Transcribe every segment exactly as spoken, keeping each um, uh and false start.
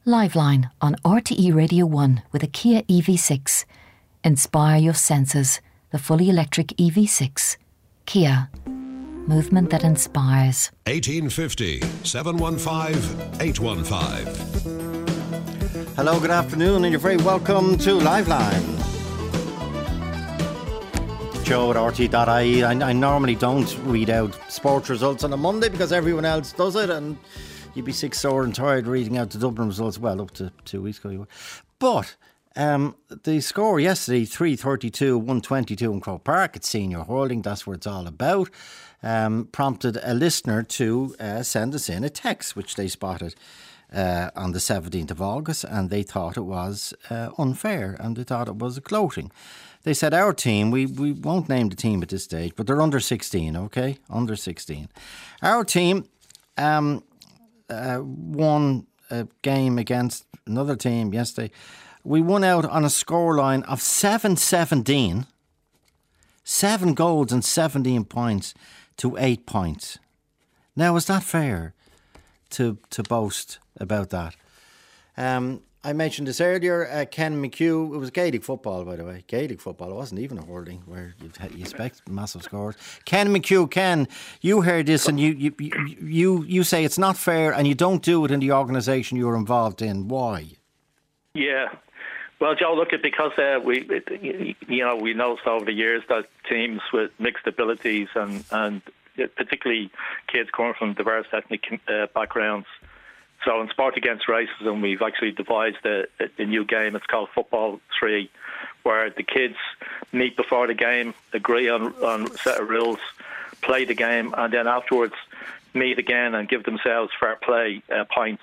Liveline on R T E Radio one with a Kia E V six. Inspire your senses. The fully electric E V six. Kia. Movement that inspires. eighteen fifty, seven one five, eight one five. Hello, good afternoon, and you're very welcome to Liveline. Joe at R T E dot I E. I, I normally don't read out sports results on a Monday because everyone else does it, and you'd be sick, sore and tired reading out the Dublin results. Well, up to two weeks ago you were. But um, the score yesterday, three thirty-two, one twenty-two in Croke Park at Senior Hurling, that's what it's all about, um, prompted a listener to uh, send us in a text, which they spotted uh, on the seventeenth of August, and they thought it was uh, unfair, and they thought it was a gloating. They said our team, we, we won't name the team at this stage, but they're under sixteen, okay? Under sixteen. Our team um, uh, won a game against another team yesterday. We won out on a scoreline of seven seventeen. Seven goals and seventeen points to eight points. Now, is that fair to to boast about that? Um, I mentioned this earlier, uh, Ken McHugh. It was Gaelic football, by the way. Gaelic football. It wasn't even a hurling where you, you expect massive scores. Ken McHugh, Ken, you heard this and you, you you you say it's not fair and you don't do it in the organisation you're involved in. Why? Yeah. Well, Joe, look, at because uh, we, you know, we noticed over the years that teams with mixed abilities and, and particularly kids coming from diverse ethnic uh, backgrounds. So in Sport Against Racism, we've actually devised a, a new game. It's called Football three, where the kids meet before the game, agree on, on a set of rules, play the game, and then afterwards meet again and give themselves fair play uh, points.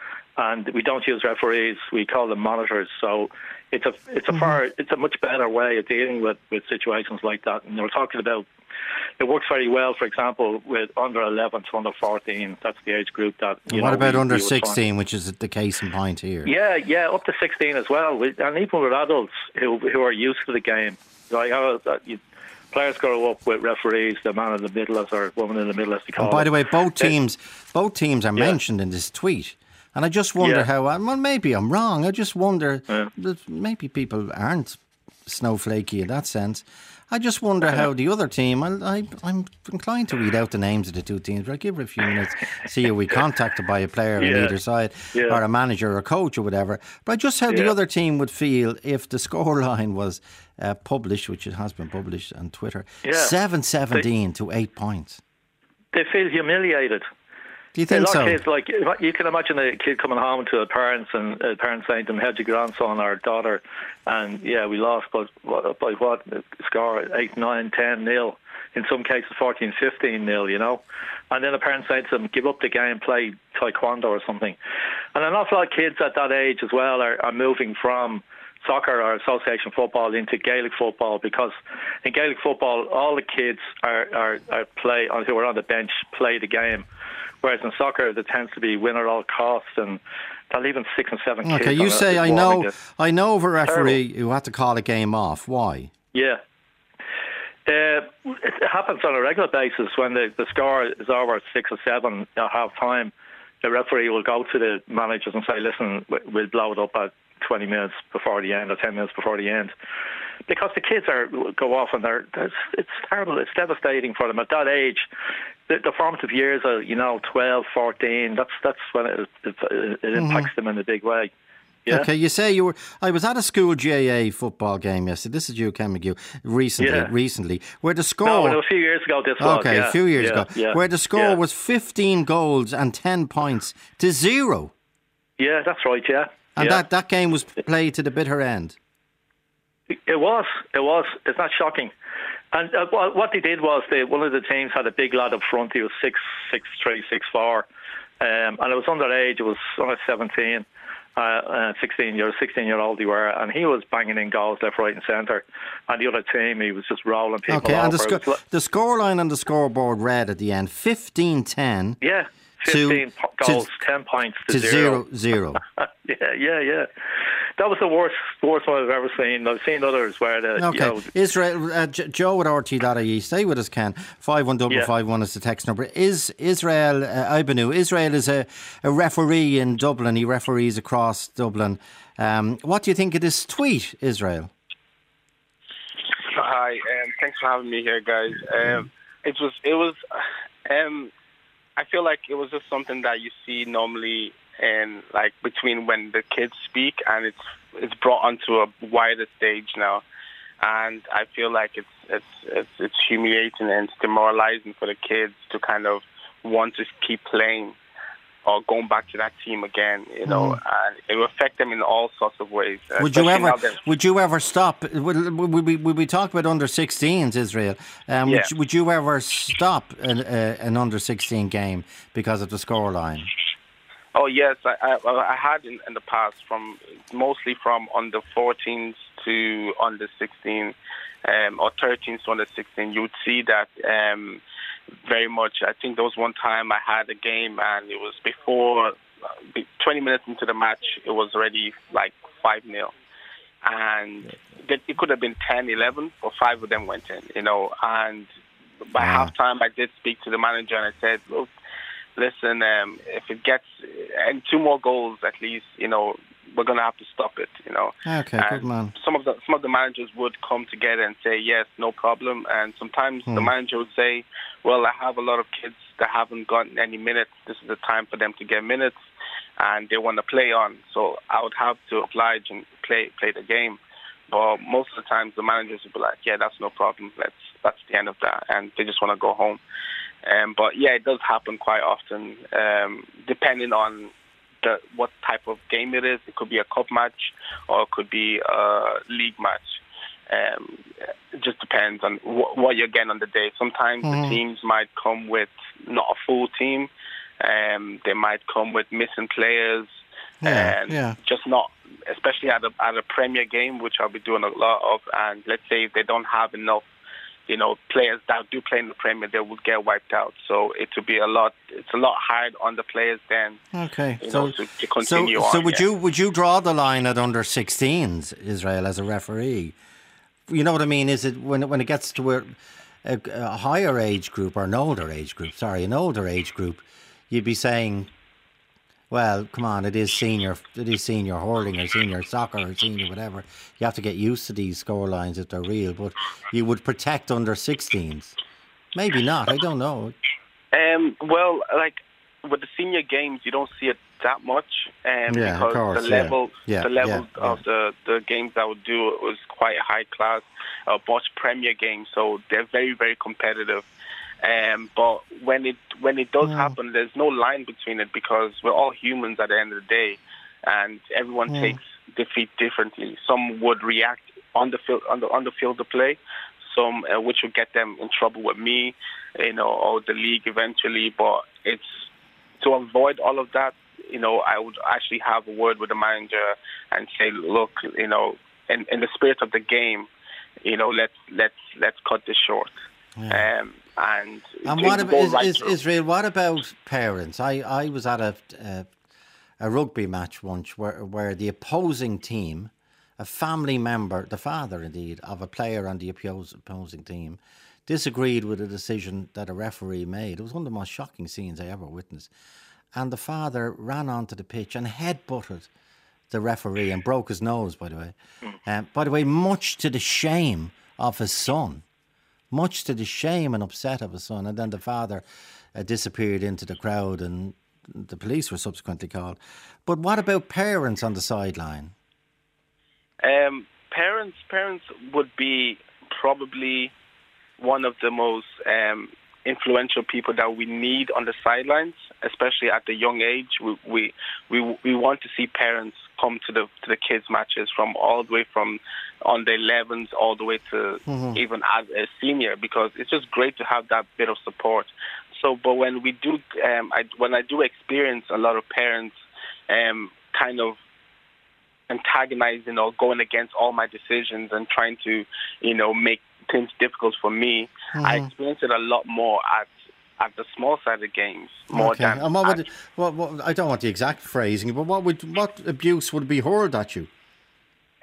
And we don't use referees; we call them monitors. So it's a it's a mm-hmm. far it's a much better way of dealing with, with situations like that. And we're talking about it works very well. For example, with under eleven to under fourteen, that's the age group that. You what know, about we, under we sixteen, which is the case in point here? Yeah, yeah, up to sixteen as well, and even with adults who who are used to the game. Like how that you. Players grow up with referees, the man in the middle, as or woman in the middle, as they call. And by it. the way, both They, teams, both teams are yeah. mentioned in this tweet. And I just wonder yeah. how, well, maybe I'm wrong. I just wonder yeah. that maybe people aren't snowflakey in that sense. I just wonder how the other team, I, I, I'm inclined to read out the names of the two teams, but I'll give it a few minutes, see are we contacted by a player yeah. on either side, yeah. or a manager or a coach or whatever. But just how yeah. the other team would feel if the scoreline was uh, published, which it has been published on Twitter, yeah. seven seventeen to eight points. They feel humiliated. Do you think a lot so? Of kids, like, you can imagine a kid coming home to a parents and a parent saying to them, how'd your grandson or daughter? And yeah, we lost, but by what score? eight, nine, ten nil. In some cases fourteen, fifteen nil, you know. And then a parent saying to them, give up the game, play taekwondo or something. And an awful lot of kids at that age as well are, are moving from soccer or association football into Gaelic football, because in Gaelic football all the kids are, are, are play who are on the bench play the game. Whereas in soccer, there tends to be win at all costs, and they'll even six and seven kids. Okay, you say I know, I know of a referee Terrible. who had to call a game off. Why? Yeah, uh, it happens on a regular basis when the, the score is over six or seven at half time. The referee will go to the managers and say, "Listen, we'll blow it up at twenty minutes before the end or ten minutes before the end." Because the kids are go off and they're it's terrible, it's devastating for them at that age. The, the formative years are, you know, twelve, fourteen. That's that's when it, it, it impacts mm-hmm. them in a big way. Yeah? Okay, you say you were. I was at a school G A A football game yesterday. This is you, Ken McHugh, recently, yeah. recently, where the score. No, no, a few years ago. This was okay, yeah. a few years yeah, ago, yeah, where the score yeah. was fifteen goals and ten points to zero. Yeah, that's right. Yeah, and yeah. that that game was played to the bitter end. It was. It was. It's not shocking. And uh, what they did was they, one of the teams had a big lad up front. He was six, six, three, six, four, um, and it was underage. It was under seventeen, uh, uh, sixteen year, sixteen year old. They were, and he was banging in goals left, right, and centre. And the other team, he was just rolling people okay, over. and the, sco- like, the scoreline on the scoreboard read at the end fifteen ten. Yeah. fifteen to, goals, to, ten points to, to zero. zero, zero. yeah, yeah, yeah. that was the worst worst one I've ever seen. I've seen others where the okay. You know, Israel, uh, Joe at R T dot I E, stay with us, Ken. Five one double five one is the text number. Is Israel uh, Ibanu? Israel is a, a referee in Dublin. He referees across Dublin. Um, what do you think of this tweet, Israel? Hi, um, thanks for having me here, guys. Um, it was, it was. Um, I feel like it was just something that you see normally, in like between when the kids speak, and it's it's brought onto a wider stage now, and I feel like it's it's it's, it's humiliating and it's demoralizing for the kids to kind of want to keep playing or going back to that team again, you know, mm. and it will affect them in all sorts of ways. Would you ever? Would you ever stop? Would, would we? Would we talk about under sixteens, Israel? Um, yeah. would, you, would you ever stop an, uh, an under sixteen game because of the scoreline? Oh yes, I, I, I had in, in the past, from mostly from under fourteens to under sixteen, um, or thirteens to under sixteen. You would see that. Um, Very much. I think there was one time I had a game and it was before, twenty minutes into the match, it was already like five nil. And it could have been ten eleven, or five of them went in, you know. And by yeah. halftime, I did speak to the manager and I said, look, listen, um, if it gets, and two more goals at least, you know, we're going to have to stop it, you know. Okay, and good man. Some of the some of the managers would come together and say, yes, no problem. And sometimes hmm. the manager would say, well, I have a lot of kids that haven't gotten any minutes. This is the time for them to get minutes, and they want to play on. So I would have to oblige and play play the game. But most of the times the managers would be like, yeah, that's no problem. Let's that's the end of that, and they just want to go home. Um, but yeah, it does happen quite often, um, depending on the, what type of game it is. It could be a cup match or it could be a league match. Um, it just depends on wh- what you're getting on the day. Sometimes mm. the teams might come with not a full team. Um, they might come with missing players. Yeah, and yeah. just not, especially at a, at a Premier game, which I'll be doing a lot of. And let's say if they don't have enough, you know, players that do play in the Premier, they would get wiped out. So it would be a lot. It's a lot hard on the players then. Okay, you so know, to, to continue so, on. so would yeah. you would you draw the line at under sixteens, Israel, as a referee? You know what I mean? Is it when when it gets to a, a, a higher age group or an older age group? Sorry, an older age group, you'd be saying, well, come on, it is senior, it is senior hurling or senior soccer or senior whatever. You have to get used to these score lines if they're real, but you would protect under sixteens. Maybe not, I don't know. Um, well, like with the senior games, you don't see it that much, um, yeah, because of course, the level, yeah. Yeah, the level yeah, of yeah. the, the games I would do was quite high class, uh, much Premier games, so they're very, very competitive. Um, but when it when it does yeah. happen, there's no line between it because we're all humans at the end of the day, and everyone yeah. takes defeat differently. Some would react on the field on the on the field of play, some uh, which would get them in trouble with me, you know, or the league eventually. But it's to avoid all of that. You know, I would actually have a word with the manager and say, look, you know, in, in the spirit of the game, you know, let's let's let's cut this short. Yeah. Um, and and what about is, right is, Israel? What about parents? I, I was at a, a a rugby match once where where the opposing team, a family member, the father indeed of a player on the opposing team, disagreed with a decision that a referee made. It was one of the most shocking scenes I ever witnessed. And the father ran onto the pitch and headbutted the referee and broke his nose, by the way. Um, by the way, much to the shame of his son. Much to the shame and upset of his son. And then the father uh, disappeared into the crowd and the police were subsequently called. But what about parents on the sideline? Um, parents, parents would be probably one of the most um, influential people that we need on the sidelines, especially at the young age. We we we, we want to see parents come to the to the kids' matches from all the way from on the elevens all the way to mm-hmm. even as a senior, because it's just great to have that bit of support. So, but when we do, um, I, when I do experience a lot of parents um, kind of antagonizing or going against all my decisions and trying to, you know, make things difficult for me, mm-hmm. I experience it a lot more at at the small side of games more okay. than. And what would, what, what, I don't want the exact phrasing, but what would what abuse would be hurled at you?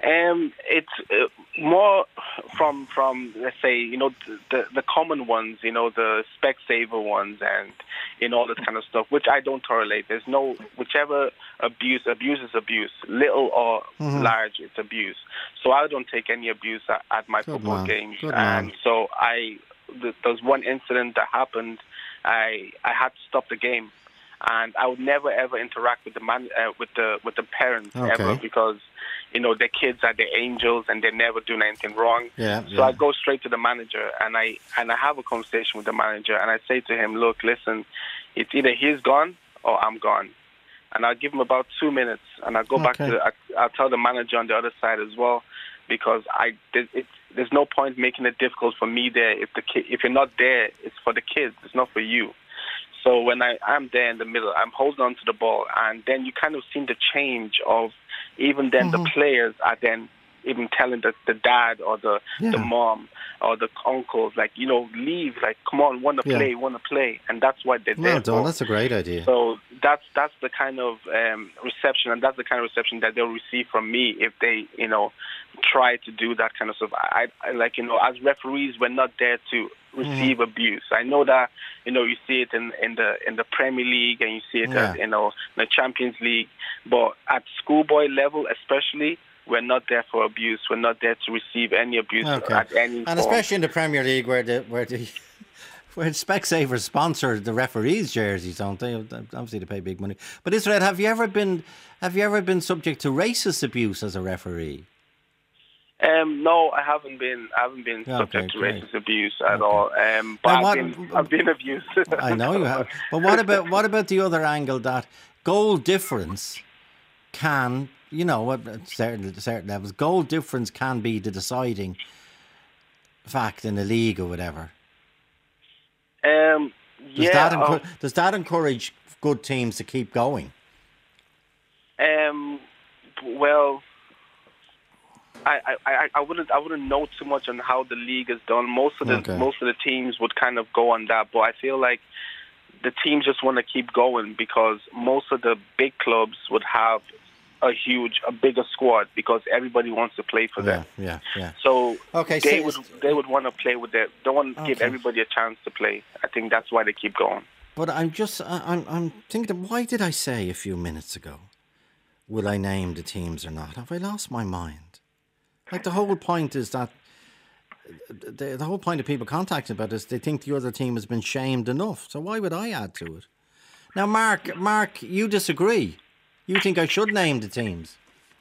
Um, it's uh, more from from let's say you know the, the the common ones, you know the Specsavers ones, and you know all this kind of stuff, which I don't tolerate. There's no whichever abuse, abuse is abuse, little or mm-hmm. large, it's abuse. So I don't take any abuse at, at my Good football man. games, Good and man. so I th- there's one incident that happened. I I had to stop the game, and I would never ever interact with the man uh, with the with the parents okay. ever because. You know, their kids are the angels and they're never doing anything wrong. Yeah, so yeah. I go straight to the manager and I and I have a conversation with the manager and I say to him, look, listen, it's either he's gone or I'm gone. And I'll give him about two minutes and I'll go okay. back to, I, I'll tell the manager on the other side as well because I it's, there's no point making it difficult for me there. If the ki- if you're not there, it's for the kids, it's not for you. So when I, I'm there in the middle, I'm holding on to the ball and then you kind of see the change of even then mm-hmm. the players are then even telling the, the dad or the yeah. the mom or the uncles, like, you know, leave, like, come on, want to yeah. play, want to play. And that's what they're well there done. for. That's a great idea. So that's that's the kind of um, reception, and that's the kind of reception that they'll receive from me if they, you know, try to do that kind of stuff. I, I like, you know, as referees, we're not there to receive mm. abuse. I know that, you know, you see it in, in the in the Premier League and you see it, yeah. at, you know, in the Champions League. But at schoolboy level, especially, we're not there for abuse. We're not there to receive any abuse okay. at any And form. especially in the Premier League, where the where the where Specsavers sponsor the referees' jerseys, don't they? Obviously, they pay big money. But Israel, have you ever been have you ever been subject to racist abuse as a referee? Um, no, I haven't been. I haven't been okay, subject to great. racist abuse at okay. all. Um, but what, I've, been, I've been abused. I know you have. But what about what about the other angle that goal difference can, you know, at certain certain levels, goal difference can be the deciding fact in the league or whatever. Um, does yeah. That encu- um, does that encourage good teams to keep going? Um. Well. I, I, I wouldn't I wouldn't know too much on how the league is done. Most of the okay. most of the teams would kind of go on that, but I feel like the teams just want to keep going because most of the big clubs would have a huge, a bigger squad because everybody wants to play for yeah, them. Yeah, yeah. So okay, they so would they would want to play with their. They want to okay. give everybody a chance to play. I think that's why they keep going. But I'm just I'm I'm thinking, why did I say a few minutes ago, will I name the teams or not? Have I lost my mind? Like, the whole point is that the, the whole point of people contacting about this, they think the other team has been shamed enough. So why would I add to it? Now, Mark, Mark, you disagree. You think I should name the teams?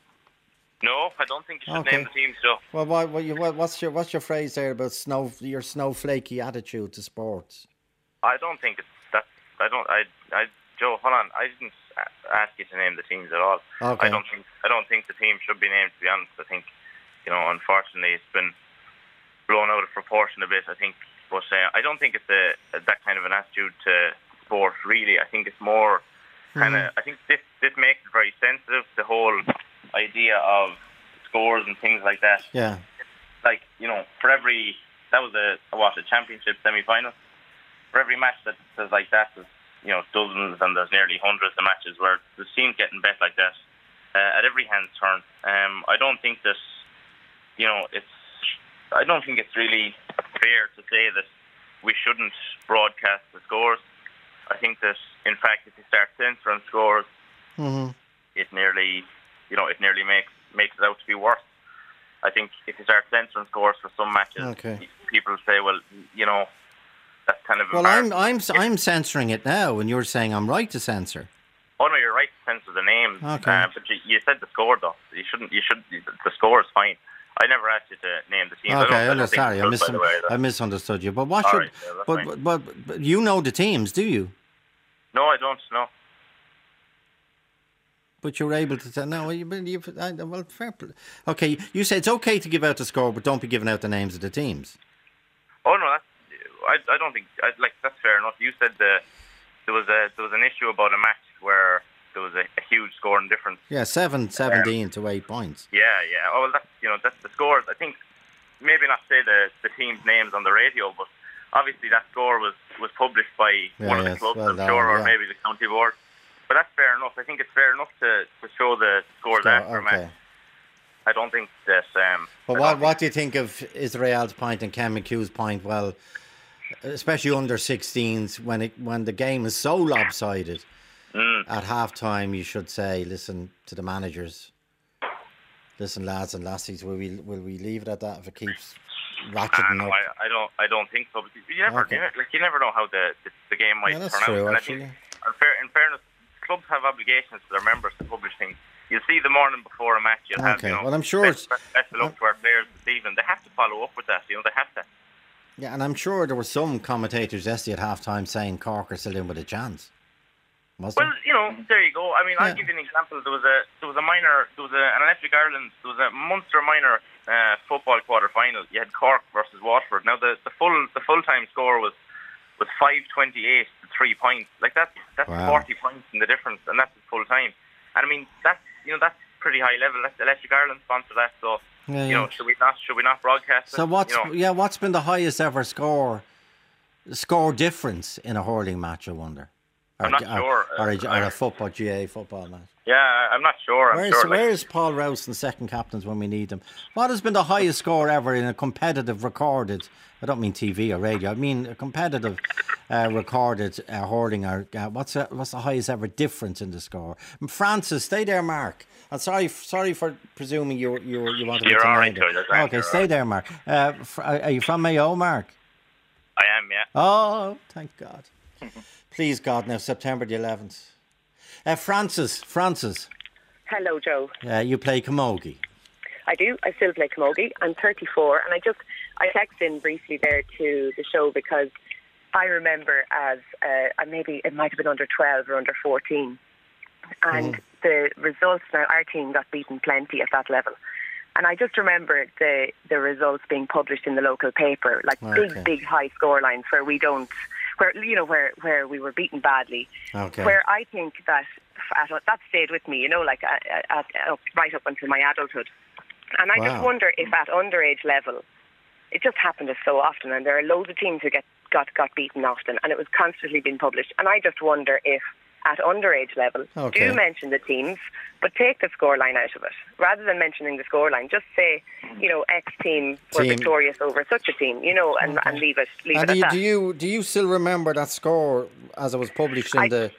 No, I don't think you should okay. name the teams, Joe. Well, what, what, you, what, what's your what's your phrase there about snow your snowflakey attitude to sports? I don't think it's that. I don't. I. I. Joe, hold on. I didn't ask you to name the teams at all. Okay. I don't think. I don't think the team should be named. To be honest, I think. You know, unfortunately, it's been blown out of proportion a bit, I think. But uh, I don't think it's a, a, that kind of an attitude to sport, really. I think it's more kind of... Mm-hmm. I think this, this makes it very sensitive, the whole idea of scores and things like that. Yeah. Like, you know, for every... That was a, what, a championship semi-final? For every match that says like that, there's, you know, dozens and there's nearly hundreds of matches where the team's getting bet like that uh, at every hand's turn. Um, I don't think that... You know, it's. I don't think it's really fair to say that we shouldn't broadcast the scores. I think that, in fact, if you start censoring scores, mm-hmm. it nearly, you know, it nearly makes makes it out to be worse. I think if you start censoring scores for some matches, okay. people say, well, you know, that's kind of. Well, I'm I'm I'm censoring it now, and you're saying I'm right to censor. Oh no, you're right to censor the names. Okay. Uh, but you, you said the score though. You shouldn't. You should. The score is fine. I never asked you to name the team. Okay, I don't, I don't sorry, I, mis- I misunderstood you. But what All should? Right, yeah, but, but, but but you know the teams, do you? No, I don't. No. But you're able to tell. No, you, you I, well, fair. Okay, you say it's okay to give out the score, but don't be giving out the names of the teams. Oh no, that's. I I don't think I, like that's fair enough. You said the there was a there was an issue about a match where there was a, a huge scoring difference. Yeah, seven, seventeen um, to eight points. Yeah, yeah. Oh, well, that's you know that's the scores. I think maybe not say the, the team's names on the radio, but obviously that score was, was published by yeah, one of yes, the clubs, well I'm done, sure, or yeah. maybe the county board. But that's fair enough. I think it's fair enough to, to show the scores Score, after okay. a match. I don't think that. Um, but what what do you think of Israel's point and Ken McHugh's point? Well, especially under sixteens, when it when the game is so lopsided, mm. at half time you should say, listen to the managers. Listen, lads and lassies, will we will we leave it at that if it keeps ratcheting uh, no, up? I, I don't I don't think so. Because you never okay. you, like you never know how the the, the game might yeah, that's turn true, out. Actually. And I think, in, fair, in fairness, clubs have obligations to their members to publish things. You see the morning before a match, you'll okay. have you know. Well, I'm sure best, it's best of luck to our players this evening. They have to follow up with that. You know, they have to. Yeah, and I'm sure there were some commentators yesterday at half time saying Cork are still in with a chance. Was well, there? you know, there you go. I mean, yeah. I'll give you an example. There was a there was a minor, there was a, an Electric Ireland, there was a Munster minor uh, football quarter final. You had Cork versus Waterford. Now the, the full the full time score was was five twenty eight to three points. Like that's that's wow. forty points in the difference, and that's full time. And I mean that's you know that's pretty high level. That's Electric Ireland sponsor that, so yeah, you know yeah. should we not should we not broadcast it? So what's you know? yeah what's been the highest ever score score difference in a hurling match? I wonder. Or, I'm not or, sure. Or a, or a football G A A football match. Yeah, I'm not sure. I'm where's sure, like, where's Paul Rouse and second captains when we need them? What has been the highest score ever in a competitive recorded? I don't mean T V or radio. I mean a competitive uh, recorded uh, hurling. Or uh, what's the, what's the highest ever difference in the score? Francis, stay there, Mark. I'm sorry, sorry for presuming you you you want to. You're all right, okay, you're stay right. there, Mark. Uh, are you from Mayo, Mark? I am, yeah. Oh, thank God. Please, God, now, September the eleventh. Uh, Francis, Francis. Hello, Joe. Uh, you play camogie. I do. I still play camogie. I'm thirty-four, and I just I texted in briefly there to the show because I remember as uh, maybe it might have been under twelve or under fourteen, and mm. the results. Now our team got beaten plenty at that level, and I just remember the the results being published in the local paper, like okay. big, big high score lines where we don't. Where you know where, where we were beaten badly, okay. where I think that at, that stayed with me, you know, like at, at, at, right up until my adulthood, and I wow. just wonder if at underage level, it just happened so often, and there are loads of teams who get got got beaten often, and it was constantly being published, and I just wonder if at underage level, okay. do mention the teams, but take the scoreline out of it. Rather than mentioning the scoreline, just say, you know, X team were team. victorious over such a team, you know, and, okay. and leave it leave and it do at you, that. Do you, do you still remember that score as it was published in I, the...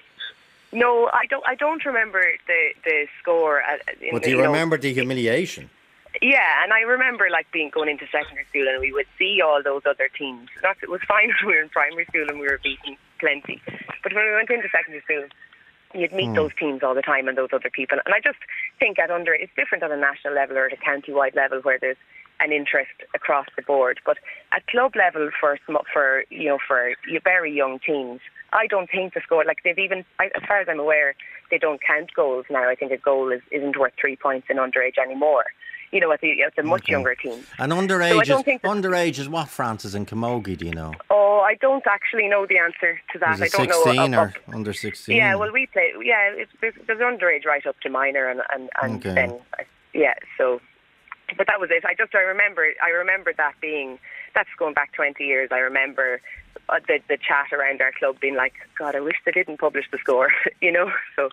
No, I don't I don't remember the, the score. At, in but do the, you, you remember know, the humiliation? Yeah, and I remember like being going into secondary school and we would see all those other teams. Not, it was fine when we were in primary school and we were beaten plenty. But when we went into secondary school, you'd meet mm. those teams all the time and those other people. And I just think at under, it's different at a national level or at a county-wide level where there's an interest across the board. But at club level for, for you know, for very young teams, I don't think the score, like they've even, as far as I'm aware, they don't count goals now. I think a goal is, isn't worth three points in underage anymore. You know, at the, at the much okay. younger teams. And underage, so is, underage is what, Francis, in camogie, do you know? Oh, I don't actually know the answer to that. Is it I don't sixteen know. or up, under sixteen? Yeah, well, we play, yeah, it's, there's, there's underage right up to minor, and, and, and okay. then, yeah, so, but that was it. I just, I remember, I remember that being, that's going back twenty years. I remember uh, the, the chat around our club being like, God, I wish they didn't publish the score, you know, so.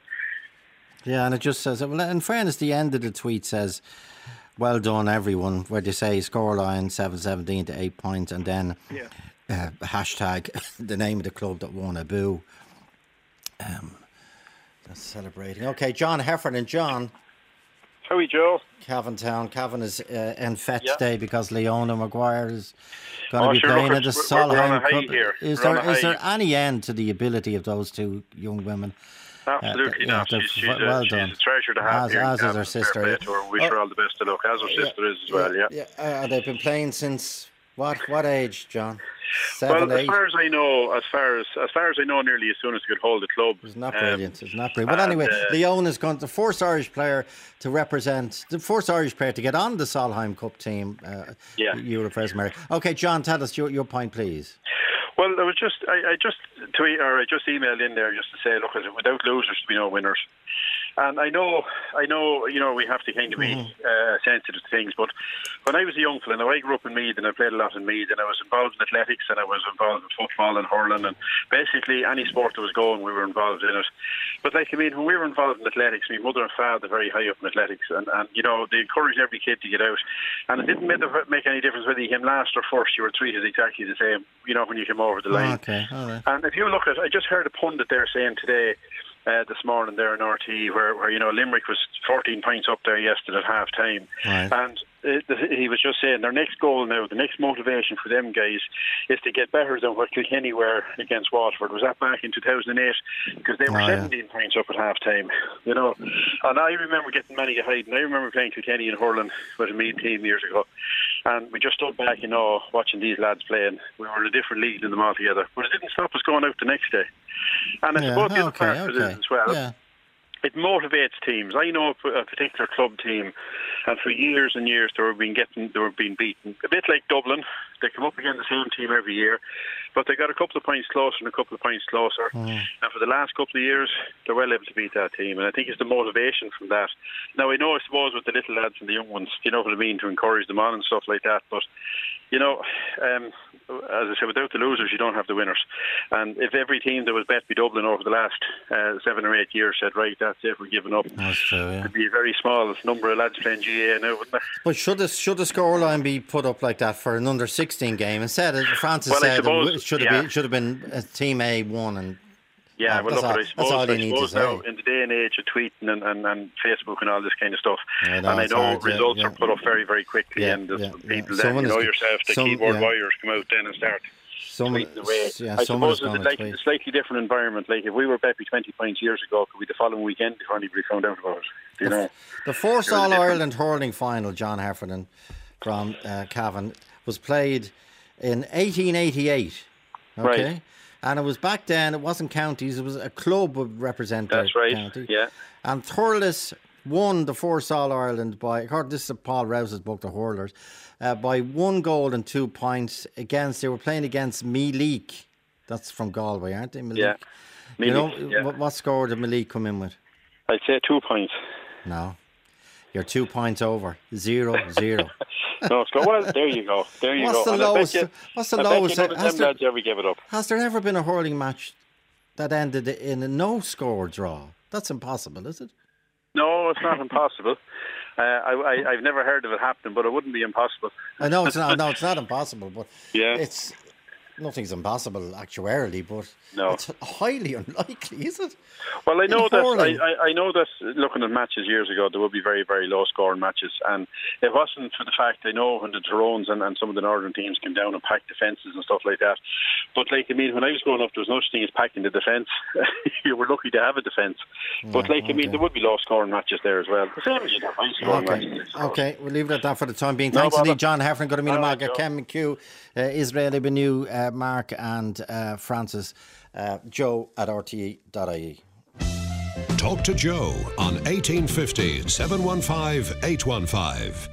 Yeah, and it just says, well, in fairness, the end of the tweet says, well done, everyone, where they say scoreline seven seventeen to eight points, and then yeah. uh, hashtag the name of the club that won a boo. Um, that's celebrating. Okay, John Heffernan. John. How are you, Joe? Cavan Town. Cavan is uh, in Fetch yeah. Day because Leona Maguire is going oh, to be sure, playing look, at the Solheim Cup. Here. Is we're there is there any end to the ability of those two young women? Absolutely uh, not. Yeah, she's, she's, well a, she's done. a treasure to have as, here. As is her sister. Yeah. To her. Wish oh, her all the best of luck. As her sister yeah, is as well. Yeah. yeah. Uh, they've been playing since what? What age, John? Seven, well, as eight? far as I know, as far as as far as I know, nearly as soon as they could hold the club. It's not brilliant. Um, it's not brilliant. But anyway, uh, Leona's gone the first Irish player to represent the first Irish player to get on the Solheim Cup team. Uh, yeah. Europe first America. Okay, John, tell us your your point, please. Well, I was just I, I just tweet or I just emailed in there just to say, look, without losers, to be no winners. And I know, I know, you know, we have to kind of be Mm-hmm. uh, sensitive to things, but when I was a young fella, now I grew up in Meath and I played a lot in Meath, and I was involved in athletics and I was involved in football and hurling, and basically any sport that was going, we were involved in it. But like, I mean, when we were involved in athletics, my mother and father are very high up in athletics, and, and you know, they encouraged every kid to get out. And it didn't make, make any difference whether you came last or first, you were treated exactly the same, you know, when you came over the line. Okay, all right. And if you look at, I just heard a pundit there saying today, uh, this morning there in R T E, where, where, you know, Limerick was fourteen points up there yesterday at half time. Right. And uh, he was just saying their next goal now, the next motivation for them guys is to get better than what Kilkenny were against Waterford. Was that back in two thousand eight? Because they were Oh, yeah. seventeen points up at half time, you know. And I remember getting many to hide, and I remember playing Kilkenny in hurling with a Meath team years ago. And we just stood back, you know, watching these lads playing. We were in a different league than them altogether. But it didn't stop us going out the next day. And I Yeah, suppose the other okay, part of it okay. is as well, Yeah. it motivates teams. I know a particular club team, and for years and years they were being getting, they were being beaten. A bit like Dublin, they come up against the same team every year, but they got a couple of points closer and a couple of points closer. Mm. And for the last couple of years, they're well able to beat that team. And I think it's the motivation from that. Now I know, I suppose, with the little lads and the young ones, you know what I mean, to encourage them on and stuff like that. But you know, um, as I said, without the losers, you don't have the winners. And if every team that was bet be Dublin over the last uh, seven or eight years said, right, that's it, we're giving up, That's true, yeah. it'd be a very small number of lads playing G A A now, wouldn't it? But should the, should the scoreline be put up like that for an under sixteen game? Instead, as Francis Well, I said, suppose, it should have, yeah. been, should have been a team A one. And Yeah, Oh, well, that's look, all- I that's suppose, all you I need to suppose now, say. in the day and age of tweeting and, and, and Facebook and all this kind of stuff, I know, and I it's know hard, yeah, results yeah. are put up very, very quickly, Yeah, and there's yeah, yeah. people Someone then, you know is- yourself, the some- keyboard yeah. warriors come out then and start Someone, tweeting away. yeah, I someone suppose is it's gonna like tweet. a slightly different environment. Like if we were bet by twenty points years ago, could be the following weekend before anybody found out about it. Do you know? The first There's a All different- Ireland hurling final, John Heffernan from uh, Cavan, was played in eighteen eighty-eight. Okay, Right. and it was back then. It wasn't counties. It was a club would represent their That's right. county. Yeah. And Thurles won the first All Ireland by, according this is Paul Rouse's book, The Hurlers, uh, by one goal and two points against. They were playing against Meath. That's from Galway, aren't they? Meath? Yeah. You know Meath, yeah. what, what score did Meath come in with? I'd say two points. No. You're two points over. Zero, zero. No, it's go, well, there you go. There you What's go. the And I bet lowest- you- what's the I bet lowest- you none of has them there- lads ever give it up. Has there ever been a hurling match that ended in a no-score draw? That's impossible, is it? No, it's not impossible. Uh, I, I, I've never heard of it happening, but it wouldn't be impossible. I know it's not. No, it's not impossible, but Yeah. it's nothing's impossible actuarially, but No. it's highly unlikely, is it? Well, I know In that hurling. I, I, I know that looking at matches years ago, there would be very, very low scoring matches, and it wasn't for the fact I know when the Tyrones and, and some of the northern teams came down and packed defences and stuff like that. But like I mean, when I was growing up, there was no such thing as packing the defence. You were lucky to have a defence. But like I mean, okay. there would be low scoring matches there as well. The same as you'd have high scoring Okay, matches. I suppose. okay, we'll leave it at that for the time being. No Thanks bother. indeed, John Heffernan, Good All right, Maga, Joe. Ken McHugh, uh, Israel Ibanu, uh, Mark and uh, Francis, uh, Joe at r t e dot i e. Talk to Joe on eighteen fifty, seven one five, eight one five.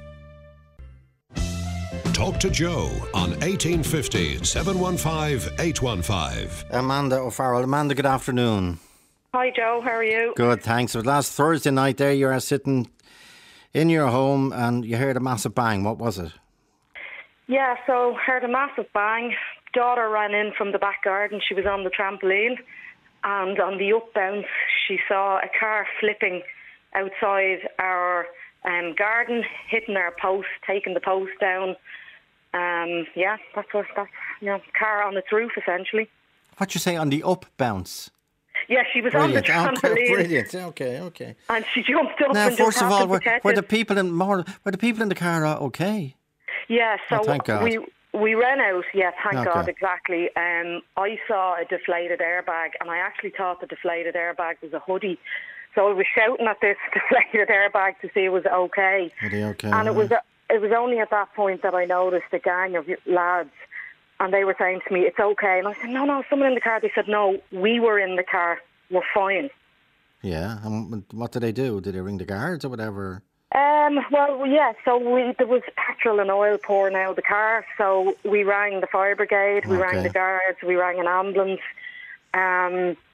Talk to Joe on eighteen fifty, seven one five, eight one five. Amanda O'Farrell. Amanda, good afternoon. Hi Joe, how are you? Good, thanks. It was last Thursday night there, you were sitting in your home and you heard a massive bang. What was it? Yeah, so heard a massive bang. Daughter ran in from the back garden. She was on the trampoline, and on the up bounce, she saw a car flipping outside our um, garden, hitting our post, taking the post down. Um, yeah, that's what that's you know, car on its roof essentially. What you say on the up bounce? Yeah, she was Brilliant. on the trampoline, Okay, brilliant. Okay, okay. and she jumped up Now, and first just of all, happened were, to catch were it. the people in more, were the people in the car uh, okay? Yeah, so Oh, thank God. we we ran out. Yeah, thank Okay. God, exactly. Um, I saw a deflated airbag, and I actually thought the deflated airbag was a hoodie. So I was shouting at this deflated airbag to see it was okay. Were they okay? And it was it was only at that point that I noticed a gang of lads, and they were saying to me, "It's okay." And I said, "No, no, someone in the car." They said, "No, we were in the car. We're fine." Yeah, and what did they do? Did they ring the guards or whatever? Um, well, yeah, so we, there was petrol and oil pouring out of the car, so we rang the fire brigade, we Okay. rang the guards, we rang an ambulance, um,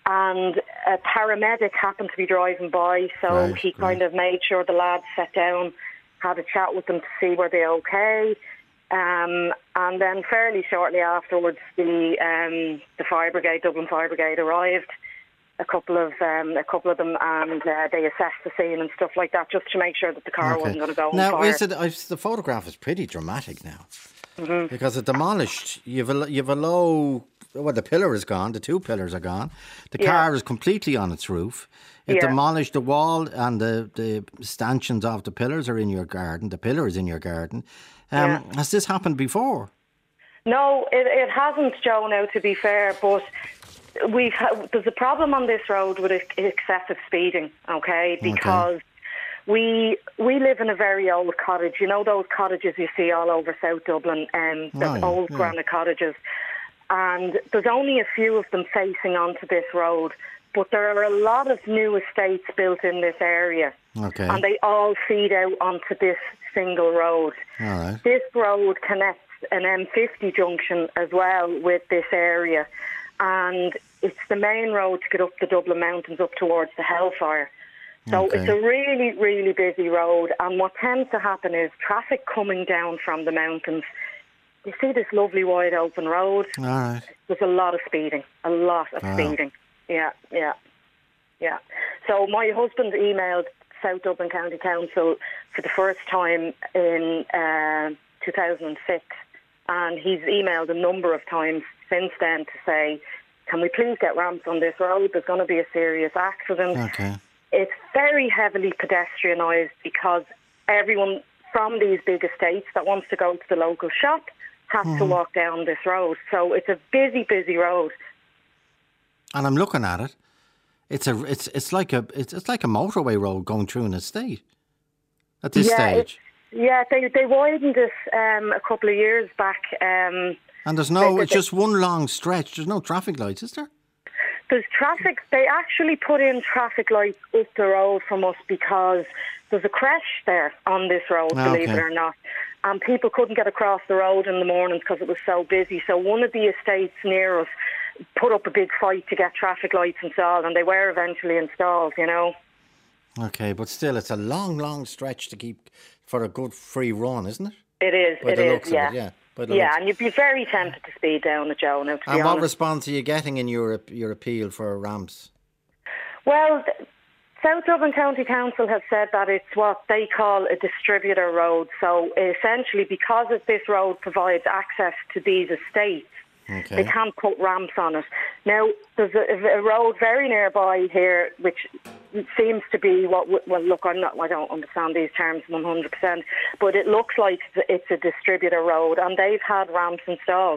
and a paramedic happened to be driving by, so Right, he right. kind of made sure the lads sat down, had a chat with them to see were they okay. Um, and then fairly shortly afterwards, the um, the fire brigade, Dublin Fire Brigade, arrived. A couple of um, a couple of them, and uh, they assessed the scene and stuff like that, just to make sure that the car wasn't going to go on now, fire. is it, I've, the photograph is pretty dramatic now. Mm-hmm. Because it demolished, you've a, you've a low, well, the pillar is gone, the two pillars are gone. The Yeah. car is completely on its roof. It Yeah. demolished the wall, and the, the stanchions of the pillars are in your garden. The pillar is in your garden. Um, Yeah. Has this happened before? No, it, it hasn't, Joe, now, to be fair, but we've ha- there's a problem on this road with ex- excessive speeding, okay, because we we live in a very old cottage. You know those cottages you see all over South Dublin, um, the Oh, yeah, old yeah. granite cottages, and there's only a few of them facing onto this road, but there are a lot of new estates built in this area, Okay. and they all feed out onto this single road. All right. This road connects an M fifty junction as well with this area, and it's the main road to get up the Dublin Mountains up towards the Hellfire. So Okay. it's a really, really busy road, and what tends to happen is traffic coming down from the mountains. You see this lovely wide open road, All right. there's a lot of speeding, a lot of Wow. speeding. Yeah, yeah, yeah. So my husband emailed South Dublin County Council for the first time in uh, two thousand six, and he's emailed a number of times since then to say, can we please get ramps on this road? There's going to be a serious accident. Okay. It's very heavily pedestrianised because everyone from these big estates that wants to go to the local shop has to walk down this road. So it's a busy, busy road. And I'm looking at it. It's a, it's, it's like a, it's, it's like a motorway road going through an estate. At this yeah, stage. it's- Yeah, they they widened it um, a couple of years back. Um, And there's no, they- it's they- just one long stretch. There's no traffic lights, is there? There's traffic. They actually put in traffic lights up the road from us because there's a crash there on this road, Ah, believe okay. it or not. And people couldn't get across the road in the mornings because it was so busy. So one of the estates near us put up a big fight to get traffic lights installed, and they were eventually installed, you know. Okay, but still, it's a long, long stretch to keep for a good free run, isn't it? It is, By it the is, looks of yeah. it, yeah. By the Yeah, looks. and you'd be very tempted to speed down it, Joe, now, to be And what honest. response are you getting in your your appeal for ramps? Well, th- South Dublin County Council has said that it's what they call a distributor road. So essentially, because of this road provides access to these estates, Okay. they can't put ramps on it. Now, there's a, a road very nearby here, which seems to be what. w- Well, look, I'm not. I don't understand these terms one hundred percent, but it looks like it's a distributor road, and they've had ramps installed.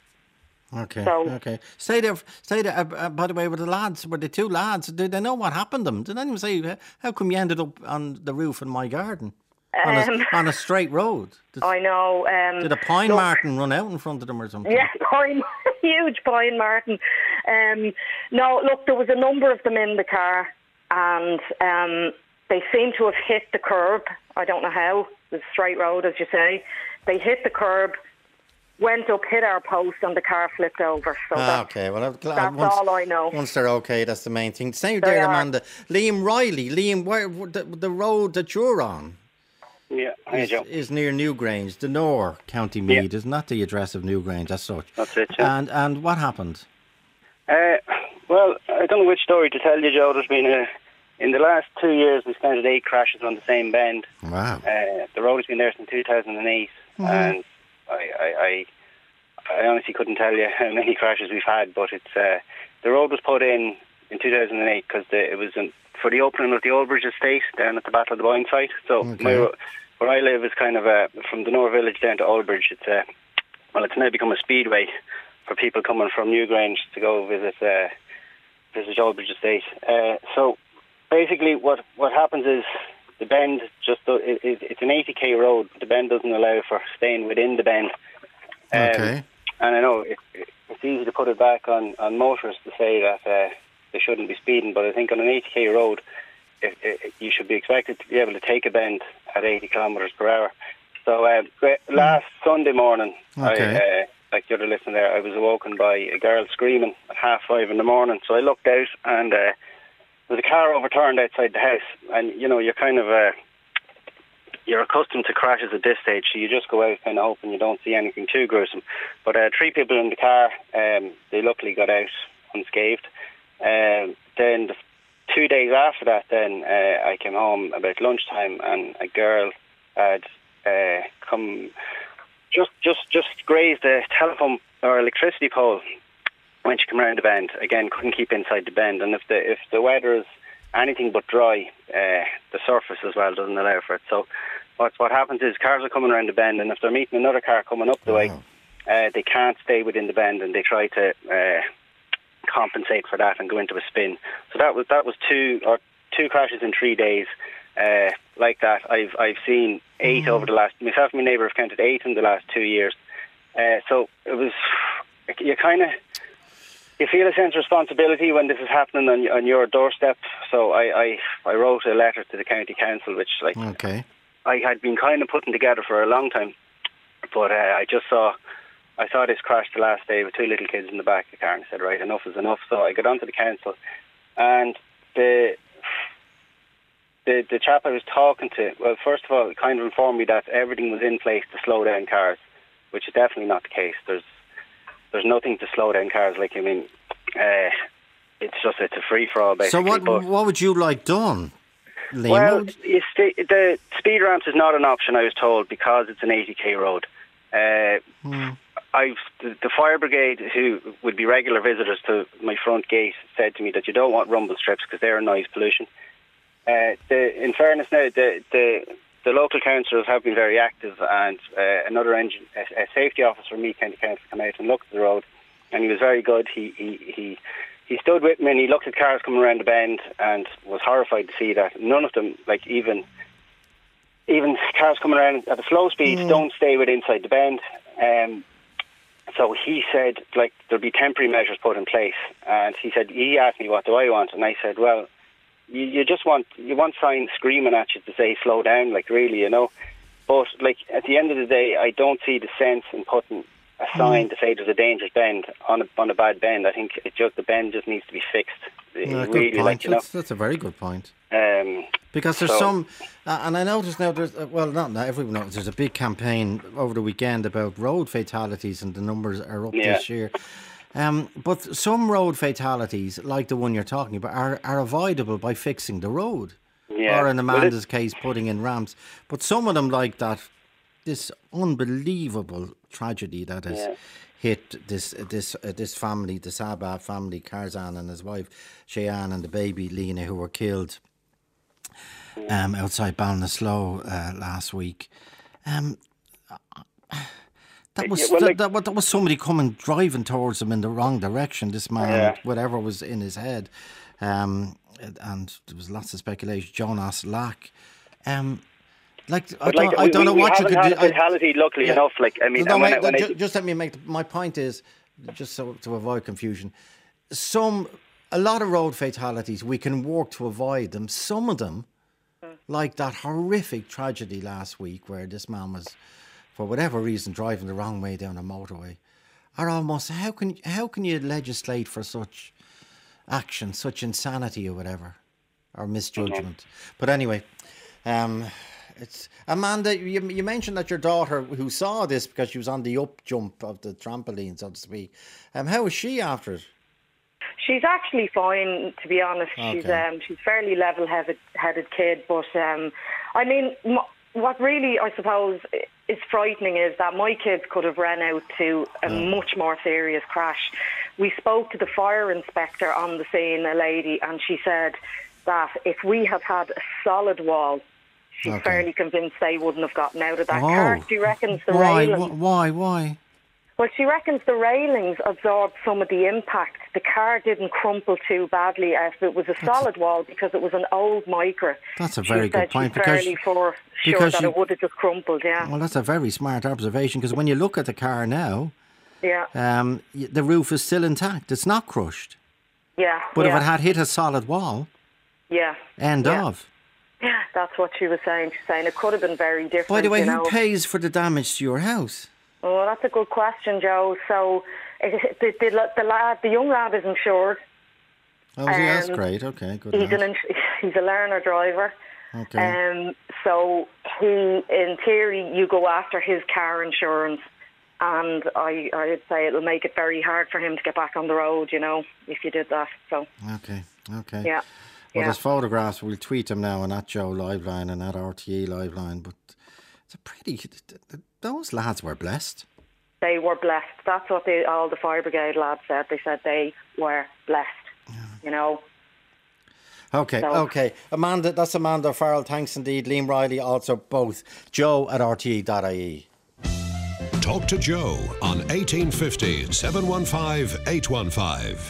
Okay. So- okay. Say there. Say there. Uh, uh, by the way, were the lads? Were the two lads? Did they know what happened to them? Did anyone say uh, how come you ended up on the roof in my garden on, Um, a, on a straight road? Did, I know. Um, did a pine look- marten run out in front of them or something? Yeah, pine, huge pine marten. Um, no, look, there was a number of them in the car, and um, they seem to have hit the curb. I don't know how. The straight road, as you say. They hit the curb, went up, hit our post, and the car flipped over. So Ah, that's, okay. Well, I'm glad. that's once, all I know. Once they're okay, that's the main thing. Say They there, are. Amanda. Liam Riley. Liam, where the, the road that you're on Yeah, hi is, Joe. is near Newgrange, the Nor County Mead. Is not the address of Newgrange as such. That's it, yeah. And and what happened? Uh, well, I don't know which story to tell you, Joe. There's been a, in the last two years, we've counted eight crashes on the same bend. Wow. Uh, the road has been there since two thousand eight, Mhm. and I, I, I, I honestly couldn't tell you how many crashes we've had. But it's uh, the road was put in in two thousand eight because it was in, for the opening of the Oldbridge estate down at the Battle of the Boyne site. So Okay. my, ro- where I live is kind of a, from the North Village down to Oldbridge. It's a, well, it's now become a speedway for people coming from Newgrange to go visit uh, visit Oldbridge estate. Uh, so basically, what what happens is the bend just do- it, it, it's an eighty k road. But the bend doesn't allow for staying within the bend. Um, Okay. And I know it, it, it's easy to put it back on, on motorists to say that uh, they shouldn't be speeding, but I think on an eighty k road, it, it, you should be expected to be able to take a bend at eighty kilometres per hour. So uh, last Sunday morning, Okay. I, uh, like the other listener there, I was awoken by a girl screaming at half five in the morning. So I looked out, and uh, there was a car overturned outside the house. And, you know, you're kind of... Uh, you're accustomed to crashes at this stage, so you just go out kind of hoping you don't see anything too gruesome. But uh, three people in the car, um, they luckily got out unscathed. Um, then the two days after that, then uh, I came home about lunchtime, and a girl had uh, come just just just grazed a telephone or electricity pole when she came around the bend. Again, couldn't keep inside the bend, and if the if the weather is anything but dry, uh, the surface as well doesn't allow for it. So what what happens is cars are coming around the bend, and if they're meeting another car coming up the way, uh, they can't stay within the bend, and they try to uh, compensate for that and go into a spin. So that was that was two or two crashes in three days uh, like that. I've I've seen eight mm. over the last. Myself and my neighbour have counted eight in the last two years. Uh, so it was you kind of. You feel a sense of responsibility when this is happening on, on your doorstep. So I, I, I wrote a letter to the county council, which like okay. I had been kind of putting together for a long time, but uh, I just saw I saw this crash the last day with two little kids in the back of the car, and I said, right, enough is enough. So I got onto the council, and the the the chap I was talking to, well, first of all, kind of informed me that everything was in place to slow down cars, which is definitely not the case. There's There's nothing to slow down cars. Like, I mean, uh, it's just, it's a free-for-all, basically. So what but, what would you like done, Liam? Well, you st- the speed ramps is not an option, I was told, because it's an eighty k road. Uh, hmm. I've the, the fire brigade, who would be regular visitors to my front gate, said to me that you don't want rumble strips because they're noise pollution. Uh, the, in fairness now, the, the the local councillors have been very active, and uh, another engine, a, a safety officer from Meath County Council came out and looked at the road, and he was very good. He he he he stood with me and he looked at cars coming around the bend and was horrified to see that none of them, like even even cars coming around at a slow speed, mm. don't stay with inside the bend. Um, so he said, like, there'll be temporary measures put in place, and he said, he asked me, what do I want? And I said, well, You, you just want you want signs screaming at you to say slow down, like, really, you know. But like at the end of the day, I don't see the sense in putting a sign mm. to say there's a dangerous bend on a on a bad bend. I think it just the bend just needs to be fixed. Yeah, really, good point. Like, you know, that's, that's a very good point. Um, because there's so, some, uh, and I noticed now there's uh, well, not not everyone knows. There's a big campaign over the weekend about road fatalities, and the numbers are up yeah. this year. Um, but some road fatalities, like the one you're talking about, are, are avoidable by fixing the road. Yeah. Or in Amanda's case, putting in ramps. But some of them, like that, this unbelievable tragedy that has yeah. hit this this uh, this family, the Sabah family, Karzan and his wife, Cheyenne, and the baby, Lena, who were killed um, outside Ballinasloe uh, last week. Um That was yeah, well, that, like, that, that was somebody coming driving towards him in the wrong direction. This man, yeah. whatever was in his head, um, and there was lots of speculation. Jonas Lack, um, like I don't, like, I don't we, know we what you could had do. a fatality, luckily yeah. enough. Like I mean, no, when mate, I, when just, I, just let me make the, my point is just so to avoid confusion. Some a lot of road fatalities we can work to avoid them. Some of them, mm. like that horrific tragedy last week where this man was, for whatever reason, driving the wrong way down a motorway, are almost, how can how can you legislate for such action, such insanity or whatever, or misjudgment? Mm-hmm. But anyway, um, it's Amanda, you, you mentioned that your daughter, who saw this because she was on the up jump of the trampoline, so to speak, um, how is she after it? She's actually fine, to be honest. Okay. She's um, she's fairly level-headed headed kid, but um, I mean, m- what really, I suppose, is frightening is that my kids could have ran out to a yeah. much more serious crash. We spoke to the fire inspector on the scene, a lady, and she said that if we had had a solid wall, she's okay. fairly convinced they wouldn't have gotten out of that oh. car. She reckons the why? railings... Why? Why? Well, she reckons the railings absorbed some of the impact. The car didn't crumple too badly as it was a that's solid wall because it was an old Micra. That's a very she good point. She's because fairly for sure because that you, it would have just crumpled, yeah. Well, that's a very smart observation because when you look at the car now, yeah, um, the roof is still intact. It's not crushed. Yeah. But yeah. if it had hit a solid wall, yeah, end yeah. of. Yeah, that's what she was saying. She's saying it could have been very different. By the way, you who know? pays for the damage to your house? Oh, that's a good question, Joe. So it, the, the, the lad, the young lad is insured. Oh, um, yeah, that's great. Okay, good. He's, an, he's a learner driver. Okay. Um, so he, in theory, you go after his car insurance, and I, I'd say it'll make it very hard for him to get back on the road, you know, if you did that. So. Okay, okay. Yeah. Well, yeah. there's photographs. We'll tweet them now on at Joe Liveline and at R T E Liveline. But it's a pretty. Those lads were blessed. They were blessed. That's what they, all the fire brigade lads said. They said they were blessed. Yeah. You know. Okay, so. okay. Amanda, that's Amanda Farrell. Thanks indeed. Liam Riley, also both. Joe at R T E dot I E. Talk to Joe on eighteen fifty, seven one five, eight one five.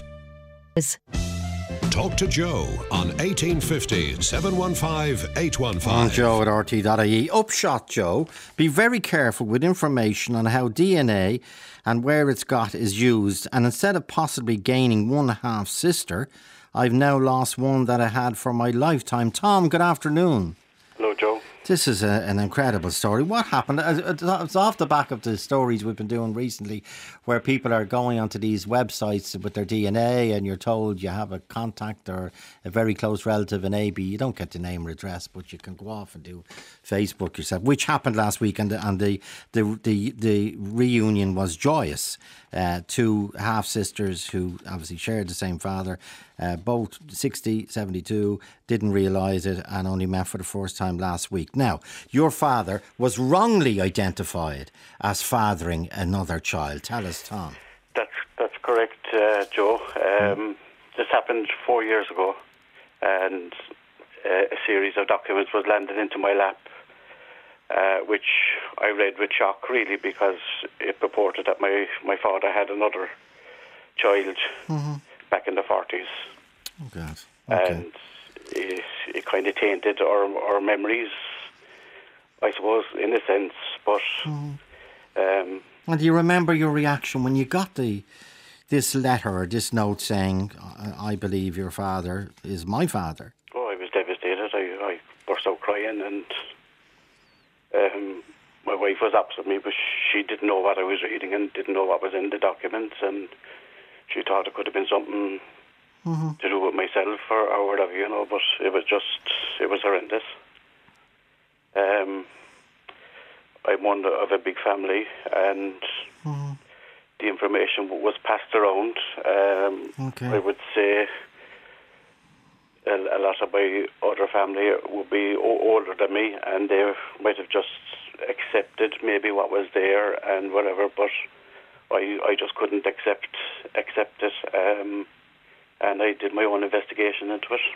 Talk to Joe on eighteen fifty, seven one five, eight one five. On Joe at R T E dot I E. Upshot, Joe. Be very careful with information on how D N A and where it's got is used. And instead of possibly gaining one half sister, I've now lost one that I had for my lifetime. Tom, good afternoon. Hello, Joe. This is a, an incredible story. What happened? It's off the back of the stories we've been doing recently where people are going onto these websites with their D N A and you're told you have a contact or a very close relative in A B. You don't get the name or address, but you can go off and do Facebook yourself, which happened last week. And the, and the, the, the, the reunion was joyous. Uh, two half-sisters who obviously shared the same father, uh, both sixty, seventy-two, didn't realise it and only met for the first time last week. Now, your father was wrongly identified as fathering another child. Tell us, Tom. That's that's correct, uh, Joe. Um, this happened four years ago, and uh, a series of documents was landed into my lap, uh, which I read with shock, really, because it purported that my, my father had another child mm-hmm. back in the forties. Oh, God. Okay. And it, it kind of tainted our, our memories, I suppose, in a sense. But mm. um, and do you remember your reaction when you got the this letter or this note saying, I believe your father is my father? Oh, I was devastated. I, I burst out crying, and um, my wife was opposite me, but she didn't know what I was reading and didn't know what was in the documents, and she thought it could have been something mm-hmm. to do with myself or, or whatever, you know, but it was just, it was horrendous. Um, I'm one of a big family, and mm-hmm. the information was passed around. Um, okay. I would say a, a lot of my other family would be o- older than me, and they might have just accepted maybe what was there and whatever, but I, I just couldn't accept accept it, um, and I did my own investigation into it.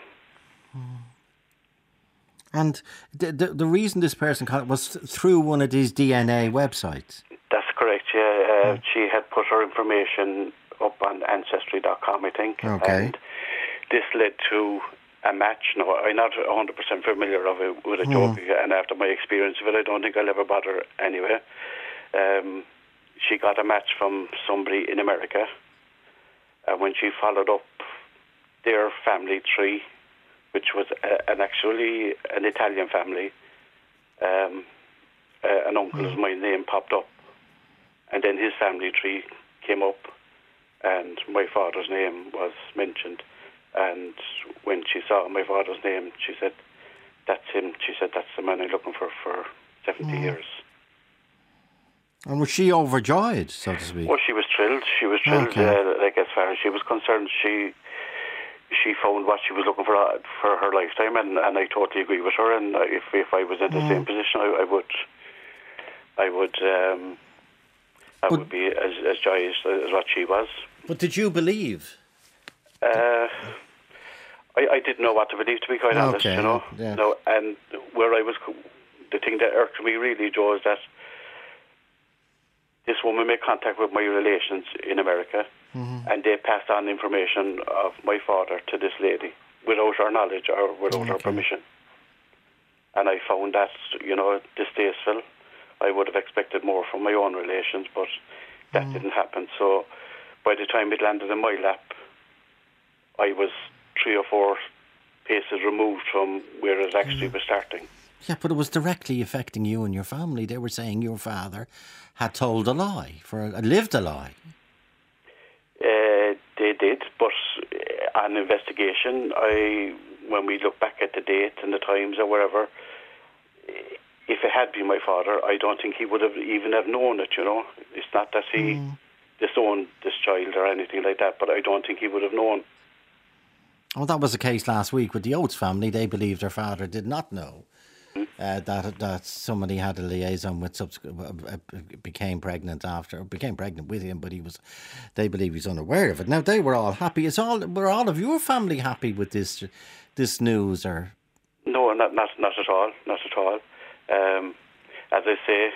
And the, the the reason this person called was through one of these D N A websites. That's correct. Yeah, uh, mm. She had put her information up on ancestry dot com, I think. Okay. And this led to a match. No, I'm not one hundred percent familiar of it with a mm. joke, and after my experience of it, I don't think I'll ever bother anyway. Um, she got a match from somebody in America, and when she followed up their family tree, which was a, an actually an Italian family, um, uh, an uncle of mine name popped up, and then his family tree came up, and my father's name was mentioned. And when she saw my father's name, she said, "That's him." She said, "That's the man I'm looking for for seventy mm. years." And was she overjoyed, so to speak? Well, she was thrilled. She was thrilled. Okay. Uh, like as far as she was concerned, she she found what she was looking for uh, for her lifetime, and, and I totally agree with her. And if if I was in the mm. same position, I, I would, I would, um, I but, would be as as joyous as what she was. But did you believe? Uh, I, I didn't know what to believe, to be quite honest, okay. you know. Yeah. No, and where I was, the thing that irked me really, Joe, is that this woman made contact with my relations in America, mm-hmm. and they passed on information of my father to this lady without her knowledge or without okay. her permission. And I found that, you know, distasteful. I would have expected more from my own relations, but that mm. didn't happen. So by the time it landed in my lap, I was three or four paces removed from where it actually mm. was starting. Yeah, but it was directly affecting you and your family. They were saying your father had told a lie, for a, lived a lie. Uh, they did, but on investigation, I when we look back at the date and the times or whatever, if it had been my father, I don't think he would have even have known it, you know. It's not that he mm. disowned this child or anything like that, but I don't think he would have known. Well, that was the case last week with the Oates family. They believed their father did not know mm. uh, that that somebody had a liaison with, subsequent, uh, became pregnant after, became pregnant with him, but he was, they believe he's unaware of it. Now, they were all happy. Is all, were all of your family happy with this this news? Or No, not, not, not at all, not at all. Um, as I say,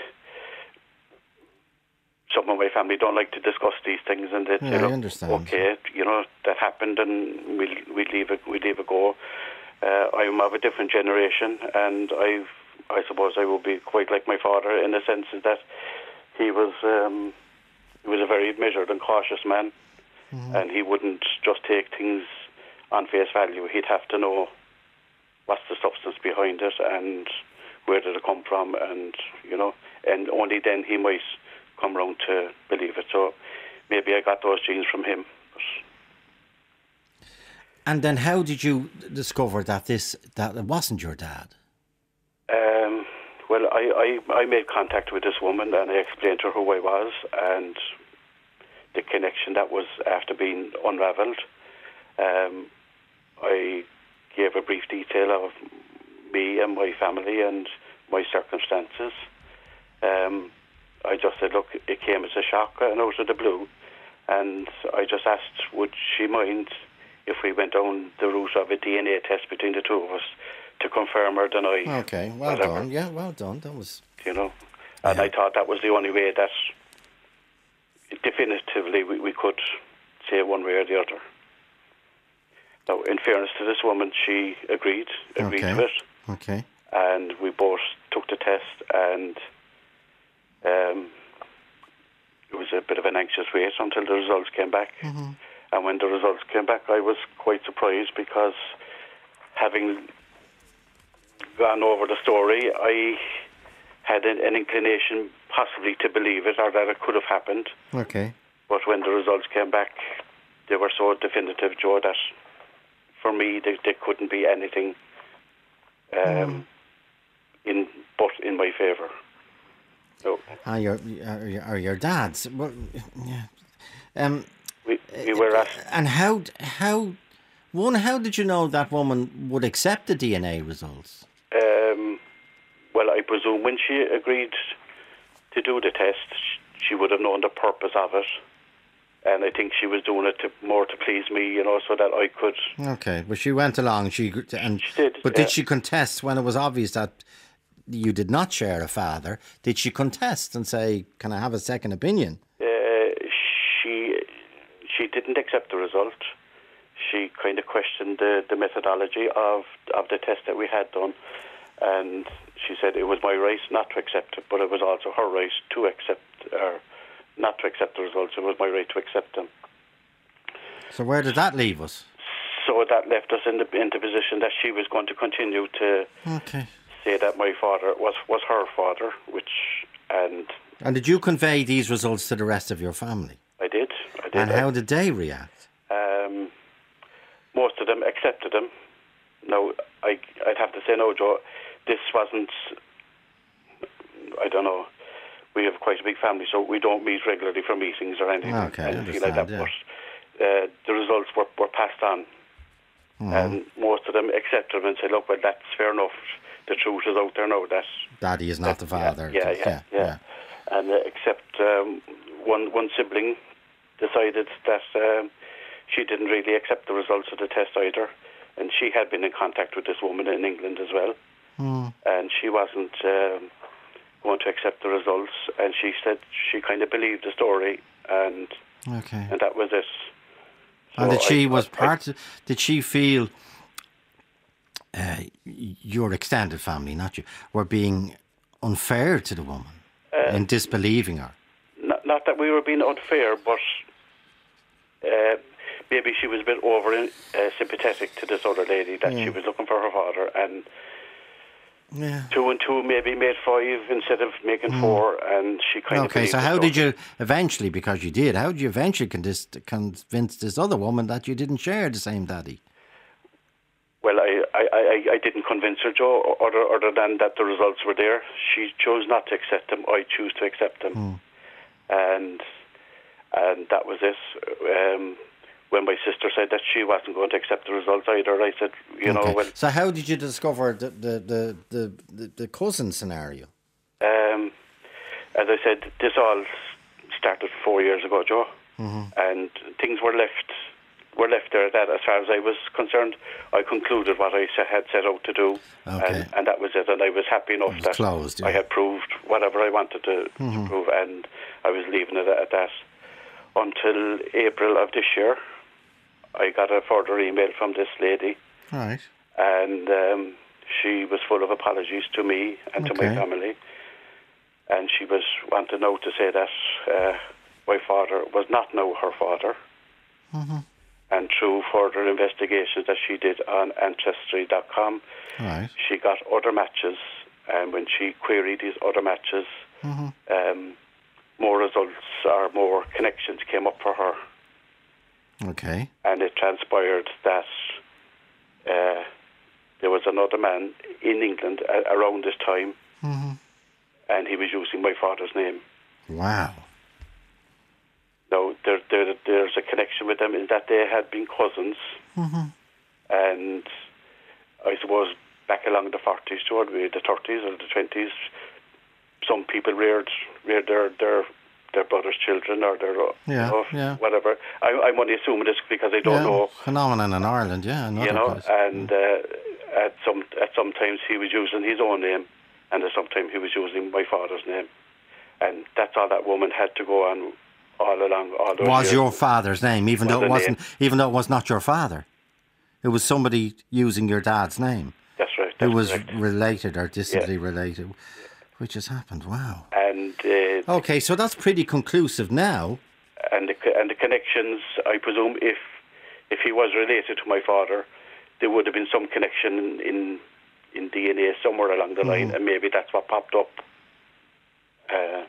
some of my family don't like to discuss these things, and they yeah, say, I look, understand. okay, you know, that happened, and we'll, we'll, leave, it, we'll leave it go. Uh, I'm of a different generation, and I've, I suppose I will be quite like my father in the sense that he was, um, he was a very measured and cautious man, mm-hmm. and he wouldn't just take things on face value. He'd have to know what's the substance behind it, and where did it come from, and, you know, and only then he might come round to believe it. So maybe I got those genes from him. But and then how did you discover that this, that it wasn't your dad? Um, well, I, I, I made contact with this woman, and I explained to her who I was and the connection that was after being unravelled. Um, I gave a brief detail of me and my family and my circumstances. Um, I just said, look, it came as a shock and out of the blue, and I just asked, would she mind if we went down the route of a D N A test between the two of us to confirm or deny? Okay, well whatever. done. Yeah, well done. That was, you know, and yeah. I thought that was the only way that definitively we, we could say one way or the other. Now, in fairness to this woman, she agreed, agreed okay. to it. Okay. And we both took the test, and um, it was a bit of an anxious wait until the results came back. Mm-hmm. And when the results came back, I was quite surprised, because having gone over the story, I had an, an inclination possibly to believe it, or that it could have happened. Okay. But when the results came back, they were so definitive, Joe, that for me, there, there couldn't be anything um, mm. in but in my favour. No. Are your are your, are your dads? Well, yeah. Um, we we were asked. And how how one how did you know that woman would accept the D N A results? Um, well, I presume when she agreed to do the test, she would have known the purpose of it. And I think she was doing it to, more to please me, you know, so that I could. Okay, but she went along. She and she did, but yeah. did she contest when it was obvious that you did not share a father? Did she contest and say, "Can I have a second opinion"? Uh, she she didn't accept the result. She kind of questioned the, the methodology of of the test that we had done, and she said it was my right not to accept it, but it was also her right to accept or. Not to accept the results. It was my right to accept them. So where did that leave us? So that left us in the in the position that she was going to continue to okay. say that my father was, was her father, which and and did you convey these results to the rest of your family? I did. I did. And how did they react? Um, most of them accepted them. Now I I'd have to say no, Joe. This wasn't. I don't know. We have quite a big family, so we don't meet regularly for meetings or anything, okay, anything like that. Yeah. But uh, the results were, were passed on, mm-hmm. and most of them accepted them and said, "Look, well, that's fair enough. The truth is out there now. That Daddy is not the father." Yeah, yeah, yeah. yeah. yeah. And uh, except um, one one sibling decided that um, she didn't really accept the results of the test either, and she had been in contact with this woman in England as well, mm. and she wasn't. Um, going to accept the results, and she said she kind of believed the story, and okay. and that was it. So and that she I, was I, part. I, did she feel uh, your extended family, not you, were being unfair to the woman uh, in disbelieving her? Not, not that we were being unfair, but uh, maybe she was a bit over uh, sympathetic to this other lady that yeah. she was looking for her father, and Yeah. Two and two maybe made five instead of making mm. four, and she kind of. Okay, so how did you eventually, because you did, how did you eventually convince, convince this other woman that you didn't share the same daddy? Well, I, I, I, I didn't convince her, Joe, other, other than that the results were there. She chose not to accept them. I choose to accept them. Mm. And and that was it. Um, when my sister said that she wasn't going to accept the results either, I said, you okay. know... Well, so how did you discover the, the, the, the, the, the cousin scenario? Um, as I said, this all started four years ago, Joe. Mm-hmm. And things were left... were left there at that. As far as I was concerned, I concluded what I had set out to do, okay. and, and that was it. And I was happy enough was that closed, yeah. I had proved whatever I wanted to, mm-hmm. to prove, and I was leaving it at that. Until April of this year, I got a further email from this lady, right, and um, she was full of apologies to me and okay. to my family, and she was wanting now to say that uh, my father was not now her father. Mm-hmm. And through further investigations that she did on Ancestry dot com, right. she got other matches, and when she queried these other matches, mm-hmm. um, more results or more connections came up for her. Okay. And it transpired that uh, there was another man in England a- around this time, mm-hmm. and he was using my father's name. Wow. Now, there, there, there's a connection with them in that they had been cousins, mm-hmm. and I suppose back along the forties, toward the thirties or the twenties, some people reared reared their their, their brother's children or their yeah, you know, yeah. whatever. I, I'm only assuming this because I don't yeah. know. Phenomenon in Ireland, yeah, you know, place. and yeah. uh, at some at sometimes he was using his own name, and at sometimes he was using my father's name, and that's all that woman had to go on. All along, all those was years. your father's name, even was though it wasn't, name. even though it was not your father. It was somebody using your dad's name. That's right. That's who was correct. related or distantly yeah. related, which has happened. Wow. And uh, okay, so that's pretty conclusive now. And the and the connections, I presume, if if he was related to my father, there would have been some connection in in, in D N A somewhere along the mm-hmm. line, and maybe that's what popped up. Uh,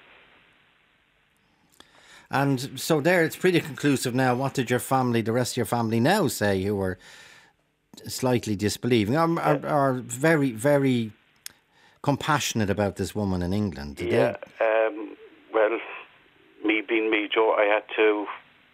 And so there, it's pretty conclusive now. What did your family, the rest of your family now say, who were slightly disbelieving, or, are, are very, very compassionate about this woman in England? Did yeah, um, well, me being me, Joe, I had to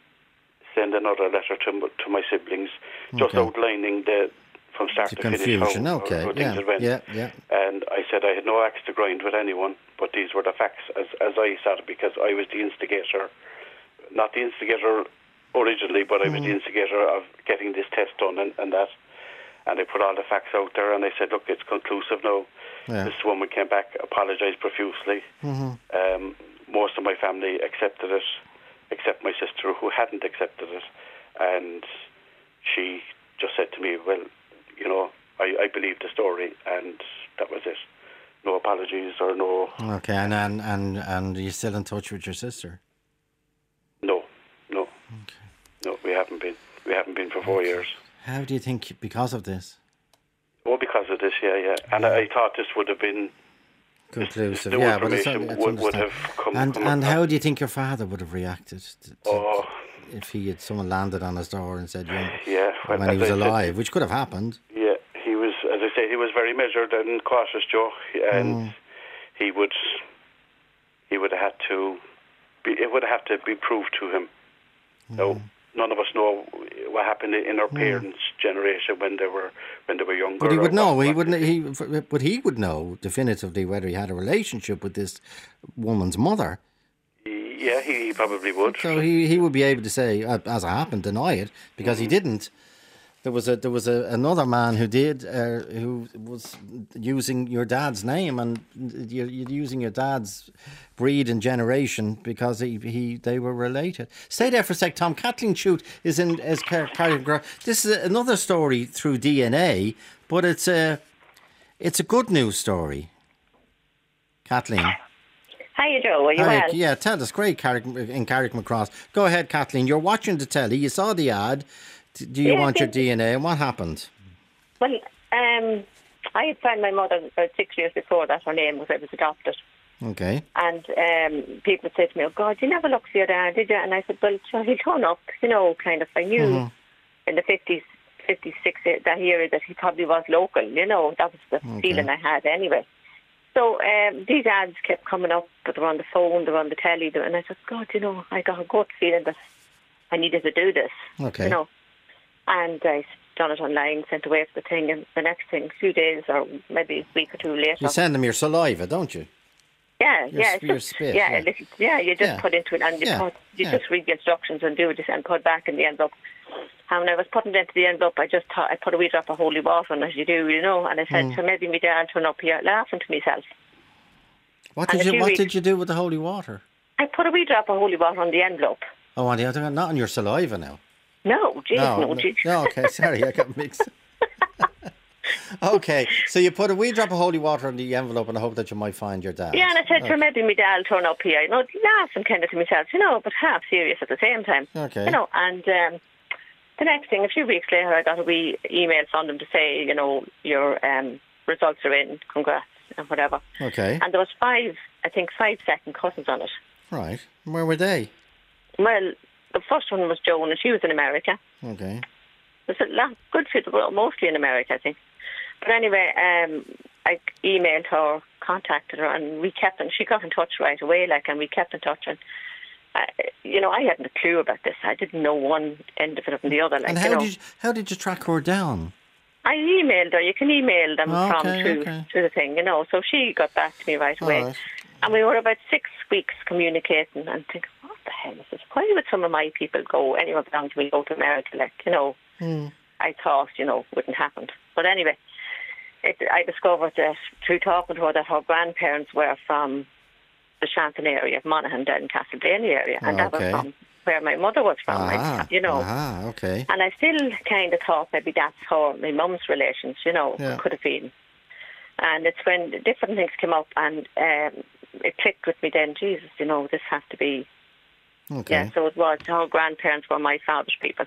send another letter to, to my siblings, just okay. outlining the from start the to confusion. finish how, okay. how yeah. things had went. Yeah, yeah. And I said I had no axe to grind with anyone, but these were the facts as, as I saw it, because I was the instigator. Not the instigator originally, but I was mm. the instigator of getting this test done and, and that. And I put all the facts out there, and I said, look, it's conclusive now. Yeah. This woman came back, apologised profusely. Mm-hmm. Um, most of my family accepted it, except my sister, who hadn't accepted it. And she just said to me, well, you know, I, I believe the story, and that was it. No apologies or no... Okay, and and, and, and are you still in touch with your sister? No, no. Okay. No, we haven't been. We haven't been for four years. How do you think, because of this? Oh, because of this, yeah, yeah. And yeah. I, I thought this would have been... conclusive, this, yeah, but it's, it's would, would have come... And, come and up. how do you think your father would have reacted to, to, oh. if he had someone landed on his door and said, yeah, yeah, well, when he was I alive, said, which could have happened? Yeah, he was, as I say, he was very measured and cautious, Joe, and mm. he would he would have had to... Be, it would have to be proved to him. Mm. No, none of us know what happened in our parents' mm. generation when they were when they were younger. But he would know. What, he wouldn't. He, but he would know definitively whether he had a relationship with this woman's mother. Yeah, he, he probably would. So he, he would be able to say, as it happened, deny it because mm. he didn't. There was a there was a, another man who did uh, who was using your dad's name, and you're, you're using your dad's breed and generation because he, he they were related. Stay there for a sec, Tom. Kathleen Shute is in as Carrigan. This is another story through D N A, but it's a it's a good news story. Kathleen. Hiya, Joe. Are you Hi, well? Yeah, tell us. Great, Carrick, in Carrickmacross. Go ahead, Kathleen. You're watching the telly. You saw the ad. Do you yeah, want your D N A? And what happened? Well, um, I had found my mother about six years before that. Her name was, I was adopted. Okay. And um, people would say to me, oh, God, you never looked for your dad, did you? And I said, well, sure, he turned up, you know, kind of. I knew Mm-hmm. in the fifties, fifty-six, that year, that he probably was local, you know. That was the Okay. feeling I had anyway. So um, these ads kept coming up, but they were on the phone, they were on the telly, and I said, God, you know, I got a gut feeling that I needed to do this, Okay. you know. And I done it online, sent away for the thing, and the next thing, a few days or maybe a week or two later. You send them your saliva, don't you? Yeah, Your yeah, sp- it's your just, spit, yeah, yeah. a little- yeah. You just Yeah. put into it, and you, Yeah, put, you yeah. just read the instructions and do it, and put back in the envelope. And when I was putting it into the envelope, I just thought I put a wee drop of holy water in, as you do, you know. And I said, Mm. so maybe my dad turn up here, laughing to myself. What And did a you few What weeks- did you do with the holy water? I put a wee drop of holy water on the envelope. Oh, on the other, not on your saliva now. No, jeez, no, no, jeez. no. Okay, sorry, I got mixed. Okay, so you put a wee drop of holy water in the envelope and I hope that you might find your dad. Yeah, and I said, Okay. sure, maybe my dad will turn up here. You know, laughing kind of to myself, you know, but half serious at the same time. Okay. You know, and um, the next thing, a few weeks later, I got a wee email from them to say, you know, your um, results are in, congrats, and whatever. Okay. And there was five, I think, five second cousins on it. Right. Where were they? Well, the first one was Joan, and she was in America. Okay. There's a lot good people, mostly in America, I think. But anyway, um, I emailed her, contacted her, and we kept, and she got in touch right away, like, and we kept in touch. And uh, you know, I hadn't a clue about this. I didn't know one end of it from the other. Like, And how you know, did you, how did you track her down? I emailed her. You can email them Okay, from through okay. through the thing, you know. So she got back to me right All away, right. and we were about six weeks communicating and thinking, what the hell is this? Why would some of my people go, anyone belonging to me, go to America? Like, you know, Hmm. I thought, you know, wouldn't happen. But anyway, it, I discovered that through talking to her that her grandparents were from the Shanton area of Monaghan, down in Castleblayney area, and that was Okay. from where my mother was from. I- Ah, you know. Ah, okay. And I still kind of thought maybe that's her, my mum's relations, you know, Yeah. could have been. And it's when different things came up and um, it clicked with me then, Jesus, you know, this has to be. Okay. Yeah, so it was, her grandparents were my father's people.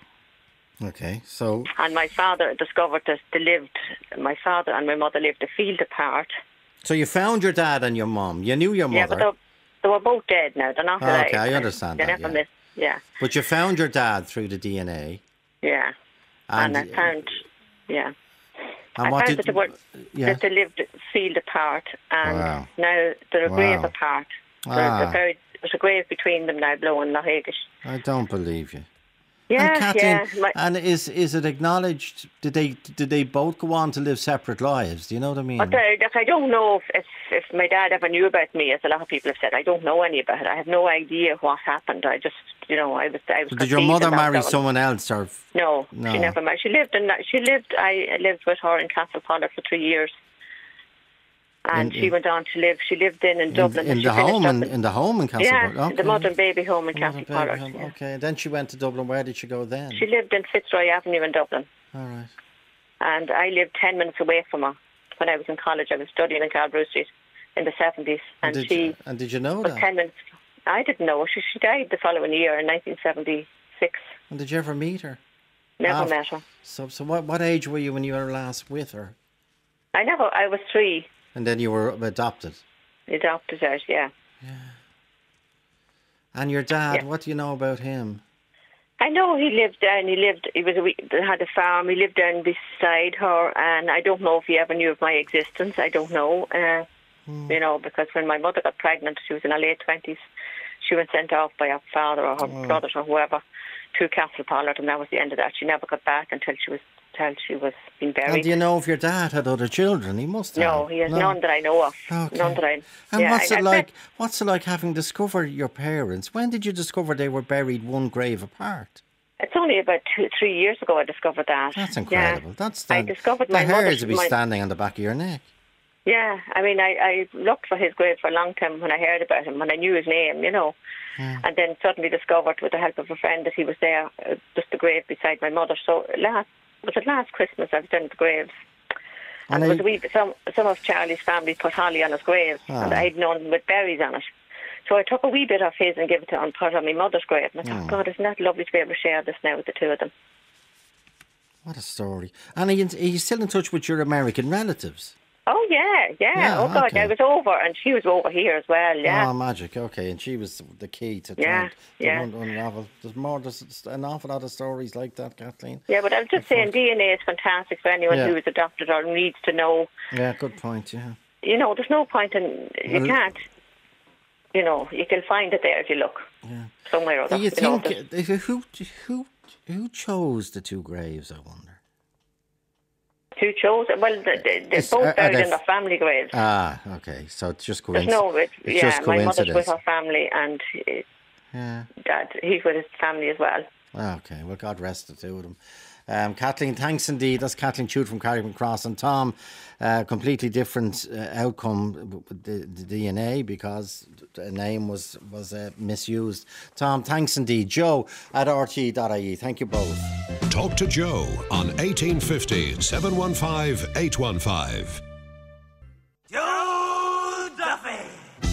Okay. So And my father discovered that they lived, my father and my mother lived a field apart. so you found your dad and your mum. You knew your Yeah, mother. but they, they were both dead now. They're not Oh, alive. okay, I understand They that, never yeah. missed. Yeah, But you found your dad through the D N A. yeah. And, And, I found, yeah. and I what found did that they, were, yeah. that they lived field apart, and Wow. now they're a grave Wow. apart. They're, Ah. they're very, there's a grave between them now, below in Lahagish. I don't believe you. Yeah, and Kathleen, yeah. My, and is is it acknowledged? Did they did they both go on to live separate lives? Do you know what I mean? but I, like, I don't know if, if if my dad ever knew about me, as a lot of people have said. I don't know any about it. I have no idea what happened. I just, you know, I was. I was. Did your conceived mother in that marry zone. someone else, or No, No. she never married. She lived in. She lived. I lived with her in Castlepollard for three years, and In- she in- went on to live. She lived in in in, Dublin. in She the finished home up in, in the home in Yeah, Castlepollard? Okay. the mother and baby home in Mother, baby Castlepollard. home. Yeah. Okay, then she went to Dublin. Where did she go then? She lived in Fitzroy Avenue in Dublin, All right. and I lived ten minutes away from her when I was in college. I was studying in Calbrew Street in the seventies, and, did she you, and did you know was that? ten minutes. I didn't know. She she died the following year in nineteen seventy-six. And did you ever meet her? Never After- met her. So, so what what age were you when you were last with her? I never. I was three. And then you were adopted. Adopted out. Yeah. And your dad, Yeah. what do you know about him? I know he lived down. He lived. He was. A, wee- they had a farm. He lived down beside her, and I don't know if he ever knew of my existence. I don't know. Uh, You know, because when my mother got pregnant, she was in her late twenties. She was sent off by her father or her Oh. brothers or whoever to Castlepollard, and that was the end of that. She never got back until she was until she was being And buried. do you know if your dad had other children? He must have. No, he has none that I know of. Okay. None that I. And yeah, what's I, it I like? bet- What's it like having discovered your parents? When did you discover they were buried one grave apart? It's only about two, three years ago I discovered that. That's Yeah. incredible. That's the, I discovered the my hairs mother's- would be my- standing on the back of your neck. Yeah, I mean, I, I looked for his grave for a long time when I heard about him, when I knew his name, you know. And then suddenly discovered with the help of a friend that he was there, uh, just the grave beside my mother. So last, was it last Christmas I was down at the graves? And And there was I- a wee, some, some of Charlie's family put holly on his grave, Ah. and I had none with berries on it. So I took a wee bit of his and gave it to and put it on my mother's grave. And I thought, Mm. God, isn't that lovely to be able to share this now with the two of them? What a story. And are you, are you still in touch with your American relatives? Oh, yeah, yeah. Yeah, oh, God, okay. I was over, and she was over here as well, yeah. Oh, magic. Okay, and she was the key to Yeah, trying to yeah. un- unravel. There's more, there's an awful lot of stories like that, Kathleen. Yeah, but I was just saying D N A is fantastic for anyone Yeah. who is adopted or needs to know. Yeah, good point, yeah. You know, there's no point in, you Well- can't, you know, you can find it there if you look. Yeah. Somewhere or Do other. you know, think, there's- if, who, who, who chose the two graves, I wonder? Who chose it? Well, they, they, they're It's- both are- are buried they in their family graves. Ah, okay, so it's just There's coincidence. no, it, it's yeah, just my mother's with coincidence. her family, and uh, Yeah. Dad, he's with his family as well. Okay, well, God rest the two of them. Um, Kathleen, thanks indeed. That's Kathleen Chute from Carrickman Cross. And Tom, uh, completely different uh, outcome with the, the D N A because the name was, was uh, misused. Tom, thanks indeed. Joe at r t e dot i e. Thank you both. Talk to Joe on eighteen fifty, seven one five, eight one five. Joe Duffy.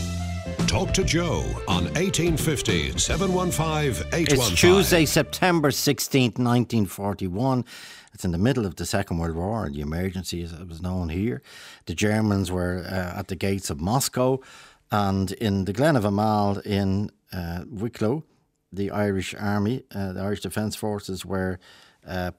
Talk to Joe on eighteen fifty, seven one five, eight one five. It's Tuesday, September sixteenth, nineteen forty-one. It's in the middle of the Second World War, the emergency as it was known here. The Germans were uh, at the gates of Moscow, and in the Glen of Amal in uh, Wicklow, the Irish Army, uh, the Irish Defence Forces were uh,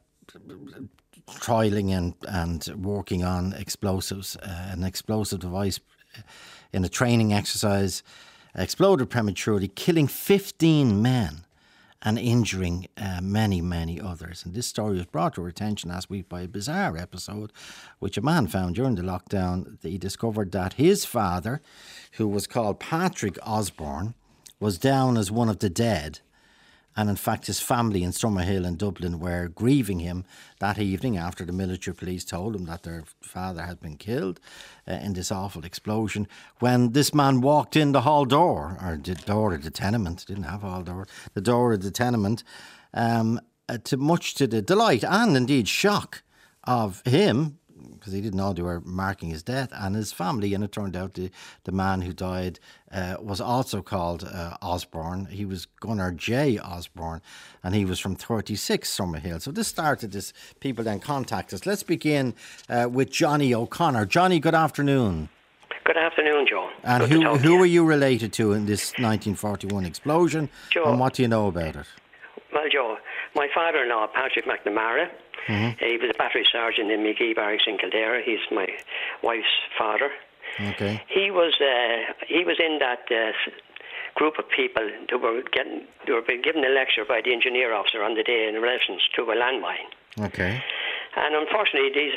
trialling and, and working on explosives. Uh, an explosive device in a training exercise exploded prematurely, killing fifteen men and injuring uh, many, many others. And this story was brought to our attention last week by a bizarre episode which a man found during the lockdown. He discovered that his father, who was called Patrick Osborne, was down as one of the dead. And in fact, his family in Summerhill in Dublin were grieving him that evening after the military police told him that their father had been killed uh, in this awful explosion. When this man walked in the hall door, or the door of the tenement, didn't have a hall door, the door of the tenement, um, uh, to much to the delight and indeed shock of him, because he didn't know they were marking his death, and his family. And it turned out the, the man who died uh, was also called uh, Osborne. He was Gunnar J. Osborne, and he was from thirty-six Summerhill. So this started this, people then contact us. Let's begin uh, with Johnny O'Connor. Johnny, good afternoon. Good afternoon, Joe. And Good to who talk to who you. were you related to in this nineteen forty-one explosion? Joe. And what do you know about it? Well, Joe, my father-in-law, Patrick McNamara, Mm-hmm. he was a battery sergeant in McGee Barracks in Kildare. He's my wife's father. Okay. He was uh, he was in that uh, group of people that were getting they were being given a lecture by the engineer officer on the day in relation to a landmine. Okay. And unfortunately, these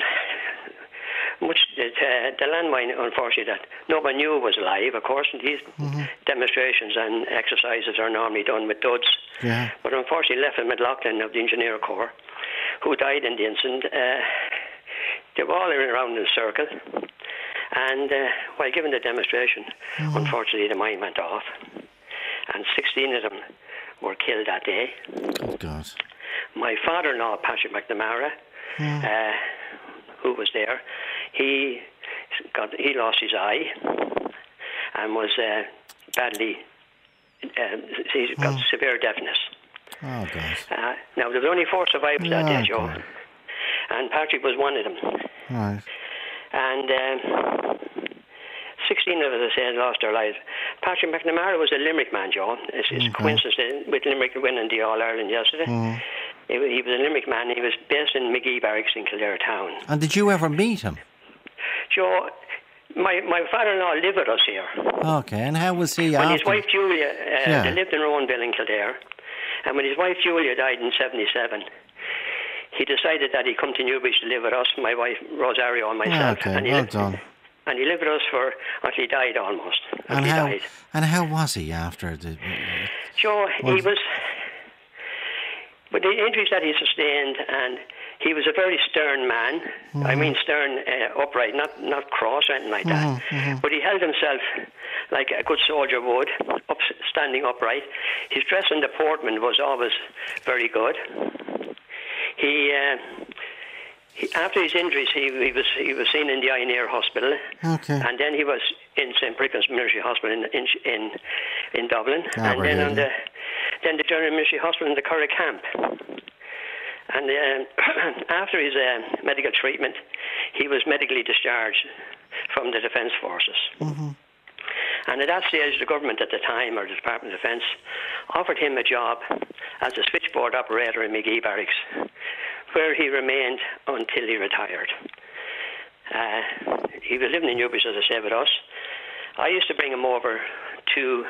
much uh, the landmine, unfortunately, that nobody knew was alive. Of course, and these Mm-hmm. demonstrations and exercises are normally done with duds. Yeah. But unfortunately, Lieutenant McLaughlin of the Engineer Corps, who died in the incident, uh, they were all around in a circle. And uh, while giving the demonstration, Mm-hmm. unfortunately, the mine went off. And sixteen of them were killed that day. Oh, God. My father-in-law, Patrick McNamara, Mm. uh, who was there, he got he lost his eye and was uh, badly, uh, he got Mm. severe deafness. Oh, God. Uh, now, there was only four survivors that Yeah, day, Joe, God. and Patrick was one of them. All right. And um, sixteen of us, I said, lost their lives. Patrick McNamara was a Limerick man, Joe. It's, it's Okay. coincidence that with Limerick winning the All-Ireland yesterday. Mm. He, he was a Limerick man. He was based in McGee Barracks in Kildare town. And did you ever meet him? Joe, my, my father-in-law lived with us here. Okay, and how was he When after? his wife Julia, uh, Yeah. they lived in Rowanville in Kildare, and when his wife Julia died in seventy-seven, he decided that he'd come to Newbridge to live with us, my wife Rosario and myself. Okay, and he well lived, done. And he lived with us for until he died almost. Until And he how, died. and how was he after the... Joe, Well- he was, with the injuries that he sustained, and he was a very stern man. Mm-hmm. I mean stern, uh, upright, not not cross or anything like that. Mhm, mhm. But he held himself like a good soldier would, up, standing upright. His dress and deportment was always very good. He, uh, he after his injuries, he, he was he was seen in the Ioneer Hospital, Okay. and then he was in Saint Bricken's Military Hospital in in in, in Dublin, Ah, and we're then here, on yeah. the then the General Military Hospital in the Curragh Camp. And um, after his uh, medical treatment, he was medically discharged from the Defence Forces. Mm-hmm. And at that stage, the government at the time, or the Department of Defence, offered him a job as a switchboard operator in McGee Barracks, where he remained until he retired. Uh, he was living in Newbridge, as I said, with us. I used to bring him over to,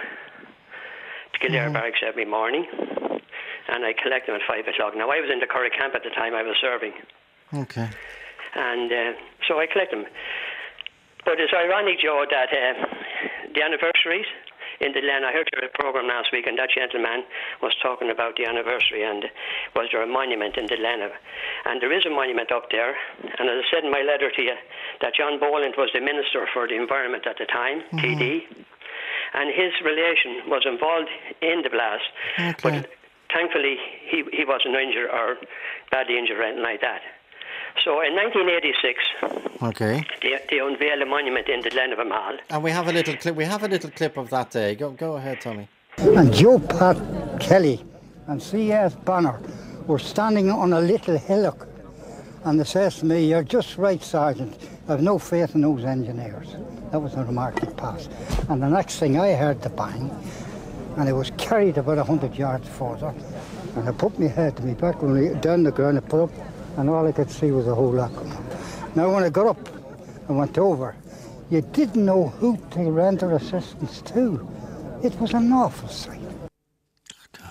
to Kildare mm-hmm. Barracks every morning, and I collect him at five o'clock. Now, I was in the Curragh camp at the time I was serving. Okay. And uh, so I collect him. But it's ironic, Joe, that uh, the anniversaries in the Glen, I heard your programme last week, and that gentleman was talking about the anniversary, and was there a monument in the Glen? And there is a monument up there, and as I said in my letter to you, that John Boland was the Minister for the Environment at the time, mm-hmm. T D, and his relation was involved in the blast, okay. but thankfully he, he wasn't injured or badly injured or anything like that. So in nineteen eighty-six, okay, they, they unveiled a monument in the Glen of Amal. And we have a little clip. We have a little clip of that day. Go, go ahead, Tommy. And Joe Pat Kelly and C S Bonner were standing on a little hillock, and they says to me, "You're just right, Sergeant. I've no faith in those engineers." That was a remark that passed. And the next thing I heard the bang, and it was carried about a hundred yards further, and I put my head to me back when I, down the ground. I put up. And all I could see was a whole lot coming up. Now, when I got up and went over, you didn't know who to render assistance to. It was an awful sight. God.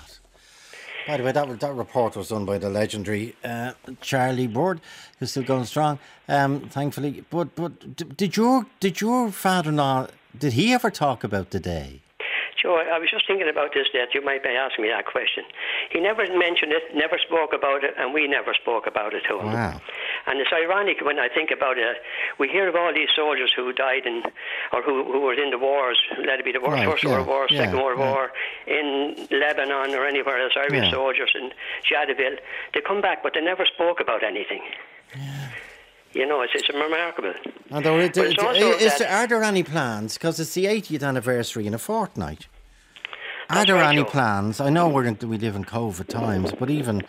By the way, that, that report was done by the legendary uh, Charlie Board, who's still going strong, um, thankfully. But but did your did your father-in-law, did he ever talk about the day? Joe, I was just thinking about this, that you might be asking me that question. He never mentioned it, never spoke about it, and we never spoke about it to him. Wow. And it's ironic when I think about it. We hear of all these soldiers who died in, or who, who were in the wars, let it be the war, right, First yeah, World War, yeah, Second World yeah. War, in Lebanon or anywhere else, Irish yeah. soldiers in Jadaville. They come back, but they never spoke about anything. Yeah. You know, it's, it's remarkable. And there, there, is, is there, are there any plans? Because it's the eightieth anniversary in a fortnight. Are That's there right, any Joe. plans? I know we're going to, we live in COVID times, but even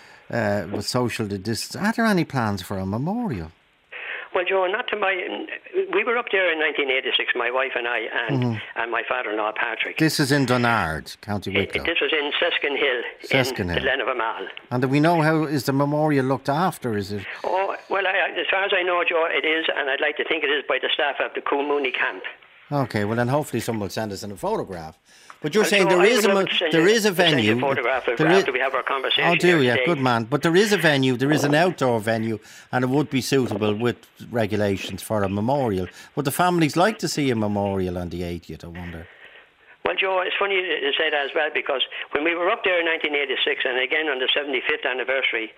uh, with social distance, are there any plans for a memorial? Well, Joe, not to my... We were up there in nineteen eighty-six, my wife and I, and, mm-hmm. and my father-in-law, Patrick. This is in Donard, County Wicklow. It, this was in Seskin Hill, Seskin in Hill. the Glen of Amal. And do we know how is the memorial looked after? Is it? Oh, well, I, as far as I know, Joe, it is, and I'd like to think it is by the staff of the Coolmooney camp. Okay, well then hopefully someone will send us in a photograph. But you're Well, saying Joe, there I is would a love mo- to send there you- is a to send you venue. a photograph There after is- we have our conversation. Oh, do here yeah, today. good man. But there is a venue. There is an outdoor venue, and it would be suitable with regulations for a memorial. Would the families like to see a memorial on the eightieth? I wonder. Well, Joe, it's funny you say that as well, because when we were up there in nineteen eighty-six and again on the seventy-fifth anniversary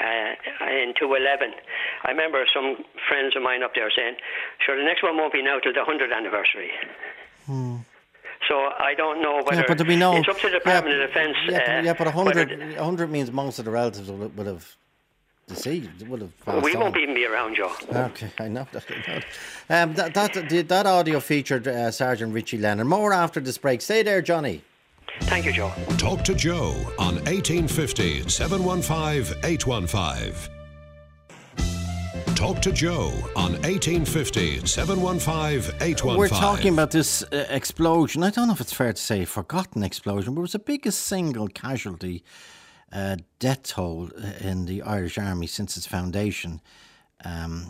uh, in two eleven, I remember some friends of mine up there saying, sure, the next one won't be now till the one hundredth anniversary. Hmm. So I don't know whether... Yeah, but we know, it's up to the Department yeah, of Defence. Yeah, uh, but, yeah, but one hundred, whether- one hundred means most of the relatives will, will have deceased, will have passed we on. won't even be around, Joe. Okay, I know that. I know that. Um, that, that, the, that audio featured uh, Sergeant Richie Lennon. More after this break. Stay there, Johnny. Thank you, Joe. Talk to Joe on eighteen fifty, seven one five, eight one five. Talk to Joe on eighteen fifty, seven one five, eight one five. We're talking about this uh, explosion. I don't know if it's fair to say forgotten explosion, but it was the biggest single casualty uh, death toll in the Irish Army since its foundation. Um,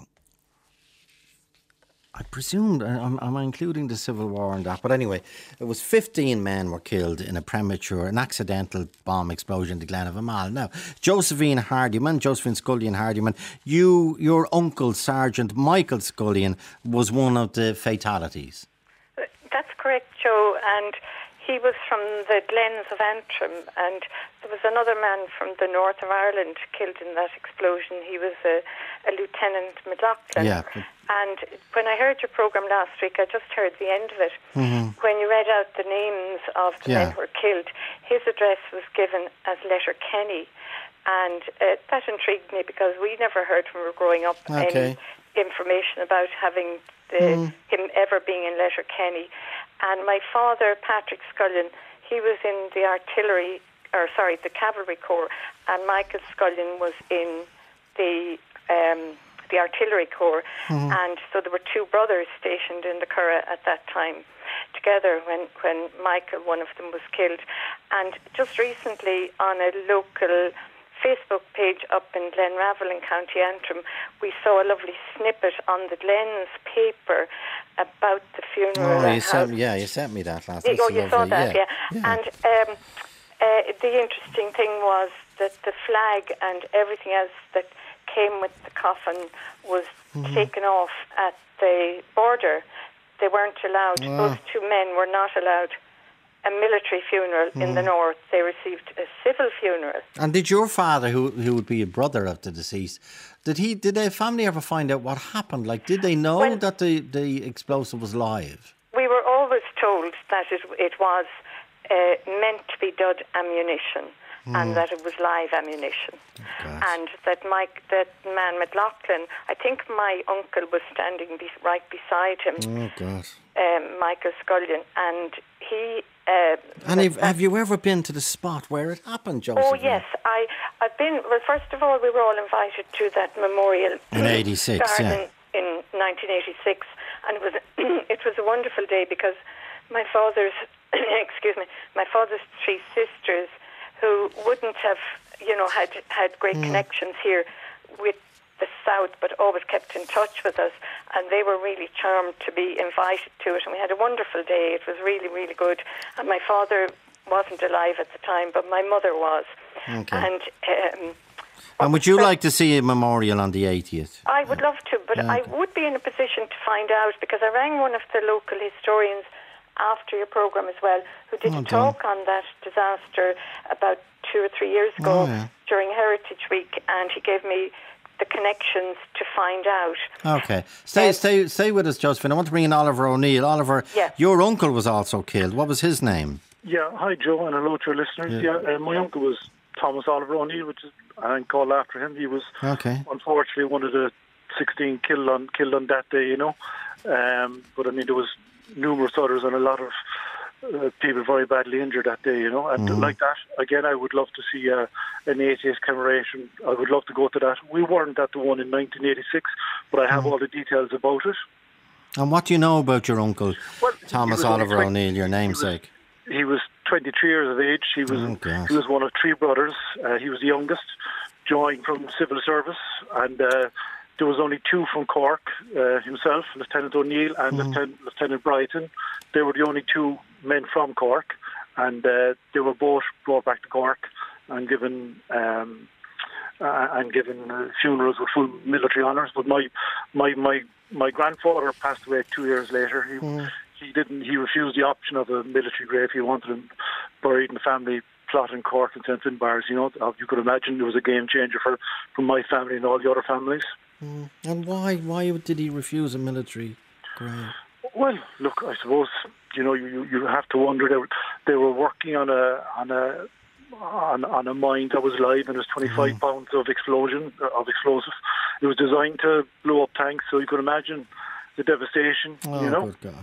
I presume, I'm, I'm including the Civil War in that, but anyway, it was fifteen men were killed in a premature, an accidental bomb explosion in the Glen of Amal. Now, Josephine Hardyman, Josephine Scullion Hardyman, you, your uncle, Sergeant Michael Scullion, was one of the fatalities. That's correct, Joe, and he was from the Glens of Antrim, and there was another man from the north of Ireland killed in that explosion. He was a, a Lieutenant McLaughlin. Yeah. And when I heard your programme last week, I just heard the end of it. Mm-hmm. When you read out the names of the Yeah. men who were killed, his address was given as Letterkenny. And uh, that intrigued me because we never heard when we were growing up Okay. any information about having the, Mm. him ever being in Letterkenny. And my father, Patrick Scullion, he was in the artillery or sorry, the Cavalry Corps, and Michael Scullion was in the um, the Artillery Corps, mm-hmm. and so there were two brothers stationed in the Curragh at that time together when, when Michael, one of them, was killed. And just recently on a local Facebook page up in Glenravel in County Antrim, we saw a lovely snippet on the Glens paper about the funeral. Oh, you sent, yeah, you sent me that last night. Oh, you saw that, yeah. yeah. yeah. And um, uh, the interesting thing was that the flag and everything else that came with the coffin was mm-hmm. taken off at the border. They weren't allowed, wow. those two men were not allowed a military funeral mm. in the north. They received a civil funeral. And did your father, who who would be a brother of the deceased, did he did their family ever find out what happened? Like, did they know well, that the, the explosive was live? We were always told that it, it was uh, meant to be dud ammunition. Mm. And that it was live ammunition, oh, and that Mike, that man McLaughlin, I think my uncle was standing be, right beside him, oh, God. Um, Michael Scullion, and he. Uh, and have, have you ever been to the spot where it happened, Joseph? Oh yes, I I've been. Well, first of all, we were all invited to that memorial in eighty-six, garden yeah. in nineteen eighty-six, and it was it was a wonderful day because my father's excuse me, my father's three sisters, who wouldn't have, you know, had had great mm. connections here with the South, but always kept in touch with us, and they were really charmed to be invited to it, and we had a wonderful day. It was really, really good, and my father wasn't alive at the time, but my mother was. Okay. And um, and would you like to see a memorial on the eightieth? I would love to, but okay. I would be in a position to find out, because I rang one of the local historians after your programme as well, who did oh, a talk on that disaster about two or three years ago oh, yeah. during Heritage Week, and he gave me the connections to find out. Okay. Stay, uh, stay, stay with us, Josephine. I want to bring in Oliver O'Neill. Oliver, yeah. your uncle was also killed. What was his name? Yeah, hi Joe, and hello to your listeners. Yeah, yeah uh, my uncle was Thomas Oliver O'Neill, which is I'm called after him. He was okay. unfortunately one of the sixteen killed on killed on that day, you know. Um, but I mean, there was numerous others and a lot of uh, people very badly injured that day, you know. And mm-hmm. like that, again, I would love to see uh, an eightieth commemoration. I would love to go to that. We weren't at the one in nineteen eighty-six, but I have mm-hmm. all the details about it. And what do you know about your uncle, well, Thomas Oliver twenty, O'Neill, your namesake? He was, he was twenty-three years of age. He was oh, he was one of three brothers. Uh, he was the youngest, joined from civil service, and uh, there was only two from Cork, uh, himself, Lieutenant O'Neill and mm. Lieutenant, Lieutenant Brighton. They were the only two men from Cork, and uh, they were both brought back to Cork and given um, uh, and given uh, funerals with full military honours. But my my my my grandfather passed away two years later. He mm. he didn't. He refused the option of a military grave. He wanted him buried in the family plot in Cork and Saint Finbarrs. You know, you could imagine it was a game changer for, for my family and all the other families. Mm. And why why did he refuse a military grave? Well, look, I suppose you know you, you have to wonder. They were, they were working on a on a on, on a mine that was live, and there was twenty-five mm. pounds of explosion of explosive. It was designed to blow up tanks, so you could imagine the devastation. Oh, you know? Good God!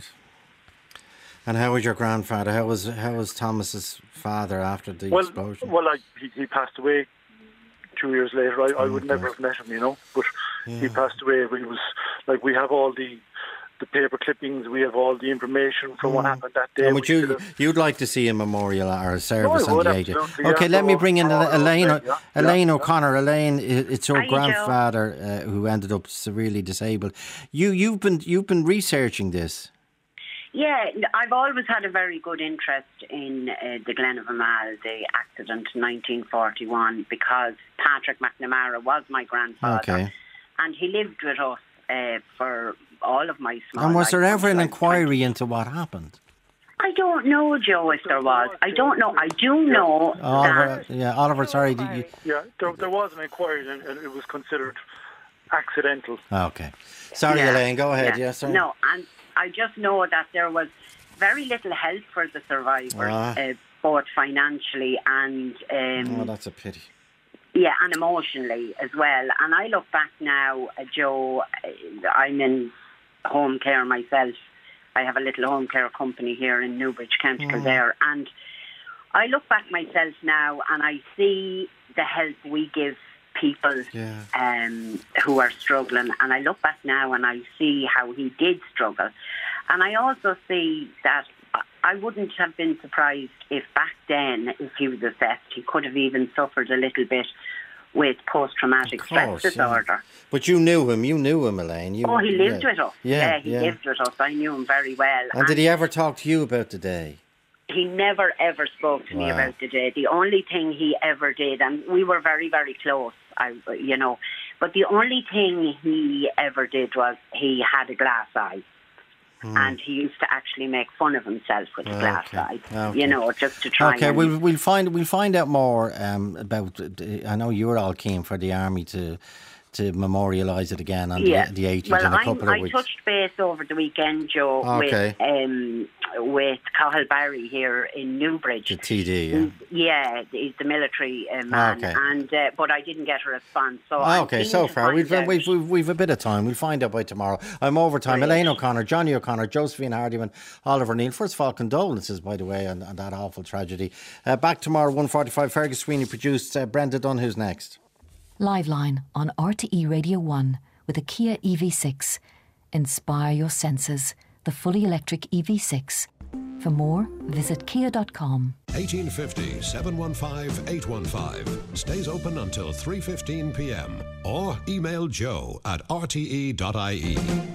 And how was your grandfather? How was how was Thomas's father after the well, explosion? Well, I, he, he passed away two years later. I, oh, I would God. never have met him, you know, but yeah. he passed away. He was like, we have all the the paper clippings, we have all the information from mm. what happened that day. And would you you'd like to see a memorial or a service no, on the eightieth? Okay, yeah, let me bring in Elaine yeah, Elaine yeah, O'Connor. Yeah. Elaine, it's your Hi, grandfather uh, who ended up severely disabled. You you've been you've been researching this. Yeah, I've always had a very good interest in uh, the Glen of Amal, the accident in nineteen forty-one, because Patrick McNamara was my grandfather, okay. and he lived with us uh, for all of my small And was there ever an like inquiry twenty into what happened? I don't know, Joe, if there was. I don't know. I do know yeah. Oliver, that... Yeah, Oliver, sorry. Did you... Yeah, there, there was an inquiry and, and it was considered accidental. Okay. Sorry, yeah. Elaine, go ahead. Yeah, yeah sorry. No, and I just know that there was very little help for the survivors, ah. uh, both financially and... Um, oh, that's a pity. Yeah, and emotionally as well. And I look back now, uh, Joe, uh, I'm in home care myself. I have a little home care company here in Newbridge, County mm. Kildare, and I look back myself now and I see the help we give people yeah. um, who are struggling, and I look back now and I see how he did struggle, and I also see that I wouldn't have been surprised if back then, if he was assessed, he could have even suffered a little bit with post-traumatic course, stress disorder. Yeah. But you knew him, you knew him, Elaine. You, oh, he lived yeah. with us. Yeah, yeah he yeah. lived with us. I knew him very well. And, and did he ever talk to you about the day? He never ever spoke to wow. me about the day. The only thing he ever did, and we were very, very close, I, you know, but the only thing he ever did was he had a glass eye. Mm. And he used to actually make fun of himself with the glass okay. eye, okay. you know, just to try. Okay, and we'll we'll find we'll find out more um, about. I know you're all keen for the army to to memorialise it again on yeah. the, the eighteenth well, in a couple I'm, of I weeks. touched base over the weekend, Joe, okay. with um, with Cathal Barry here in Newbridge. The T D, yeah. Yeah, he's the military uh, man, okay. and uh, but I didn't get a response. So oh, I'm okay, so far we've, we've we've we've a bit of time. We'll find out by tomorrow. I'm overtime. Brilliant. Elaine O'Connor, Johnny O'Connor, Josephine Hardiman, Oliver Neal. First of all, condolences, by the way, on, on that awful tragedy. Uh, back tomorrow, one forty-five. Fergus Sweeney produced. Uh, Brenda Dunn, who's next? Liveline on R T E Radio one with a Kia E V six. Inspire your senses. The fully electric E V six. For more, visit kia dot com. eighteen fifty, seven one five, eight one five. Stays open until three fifteen p m. Or email joe at r t e dot i e.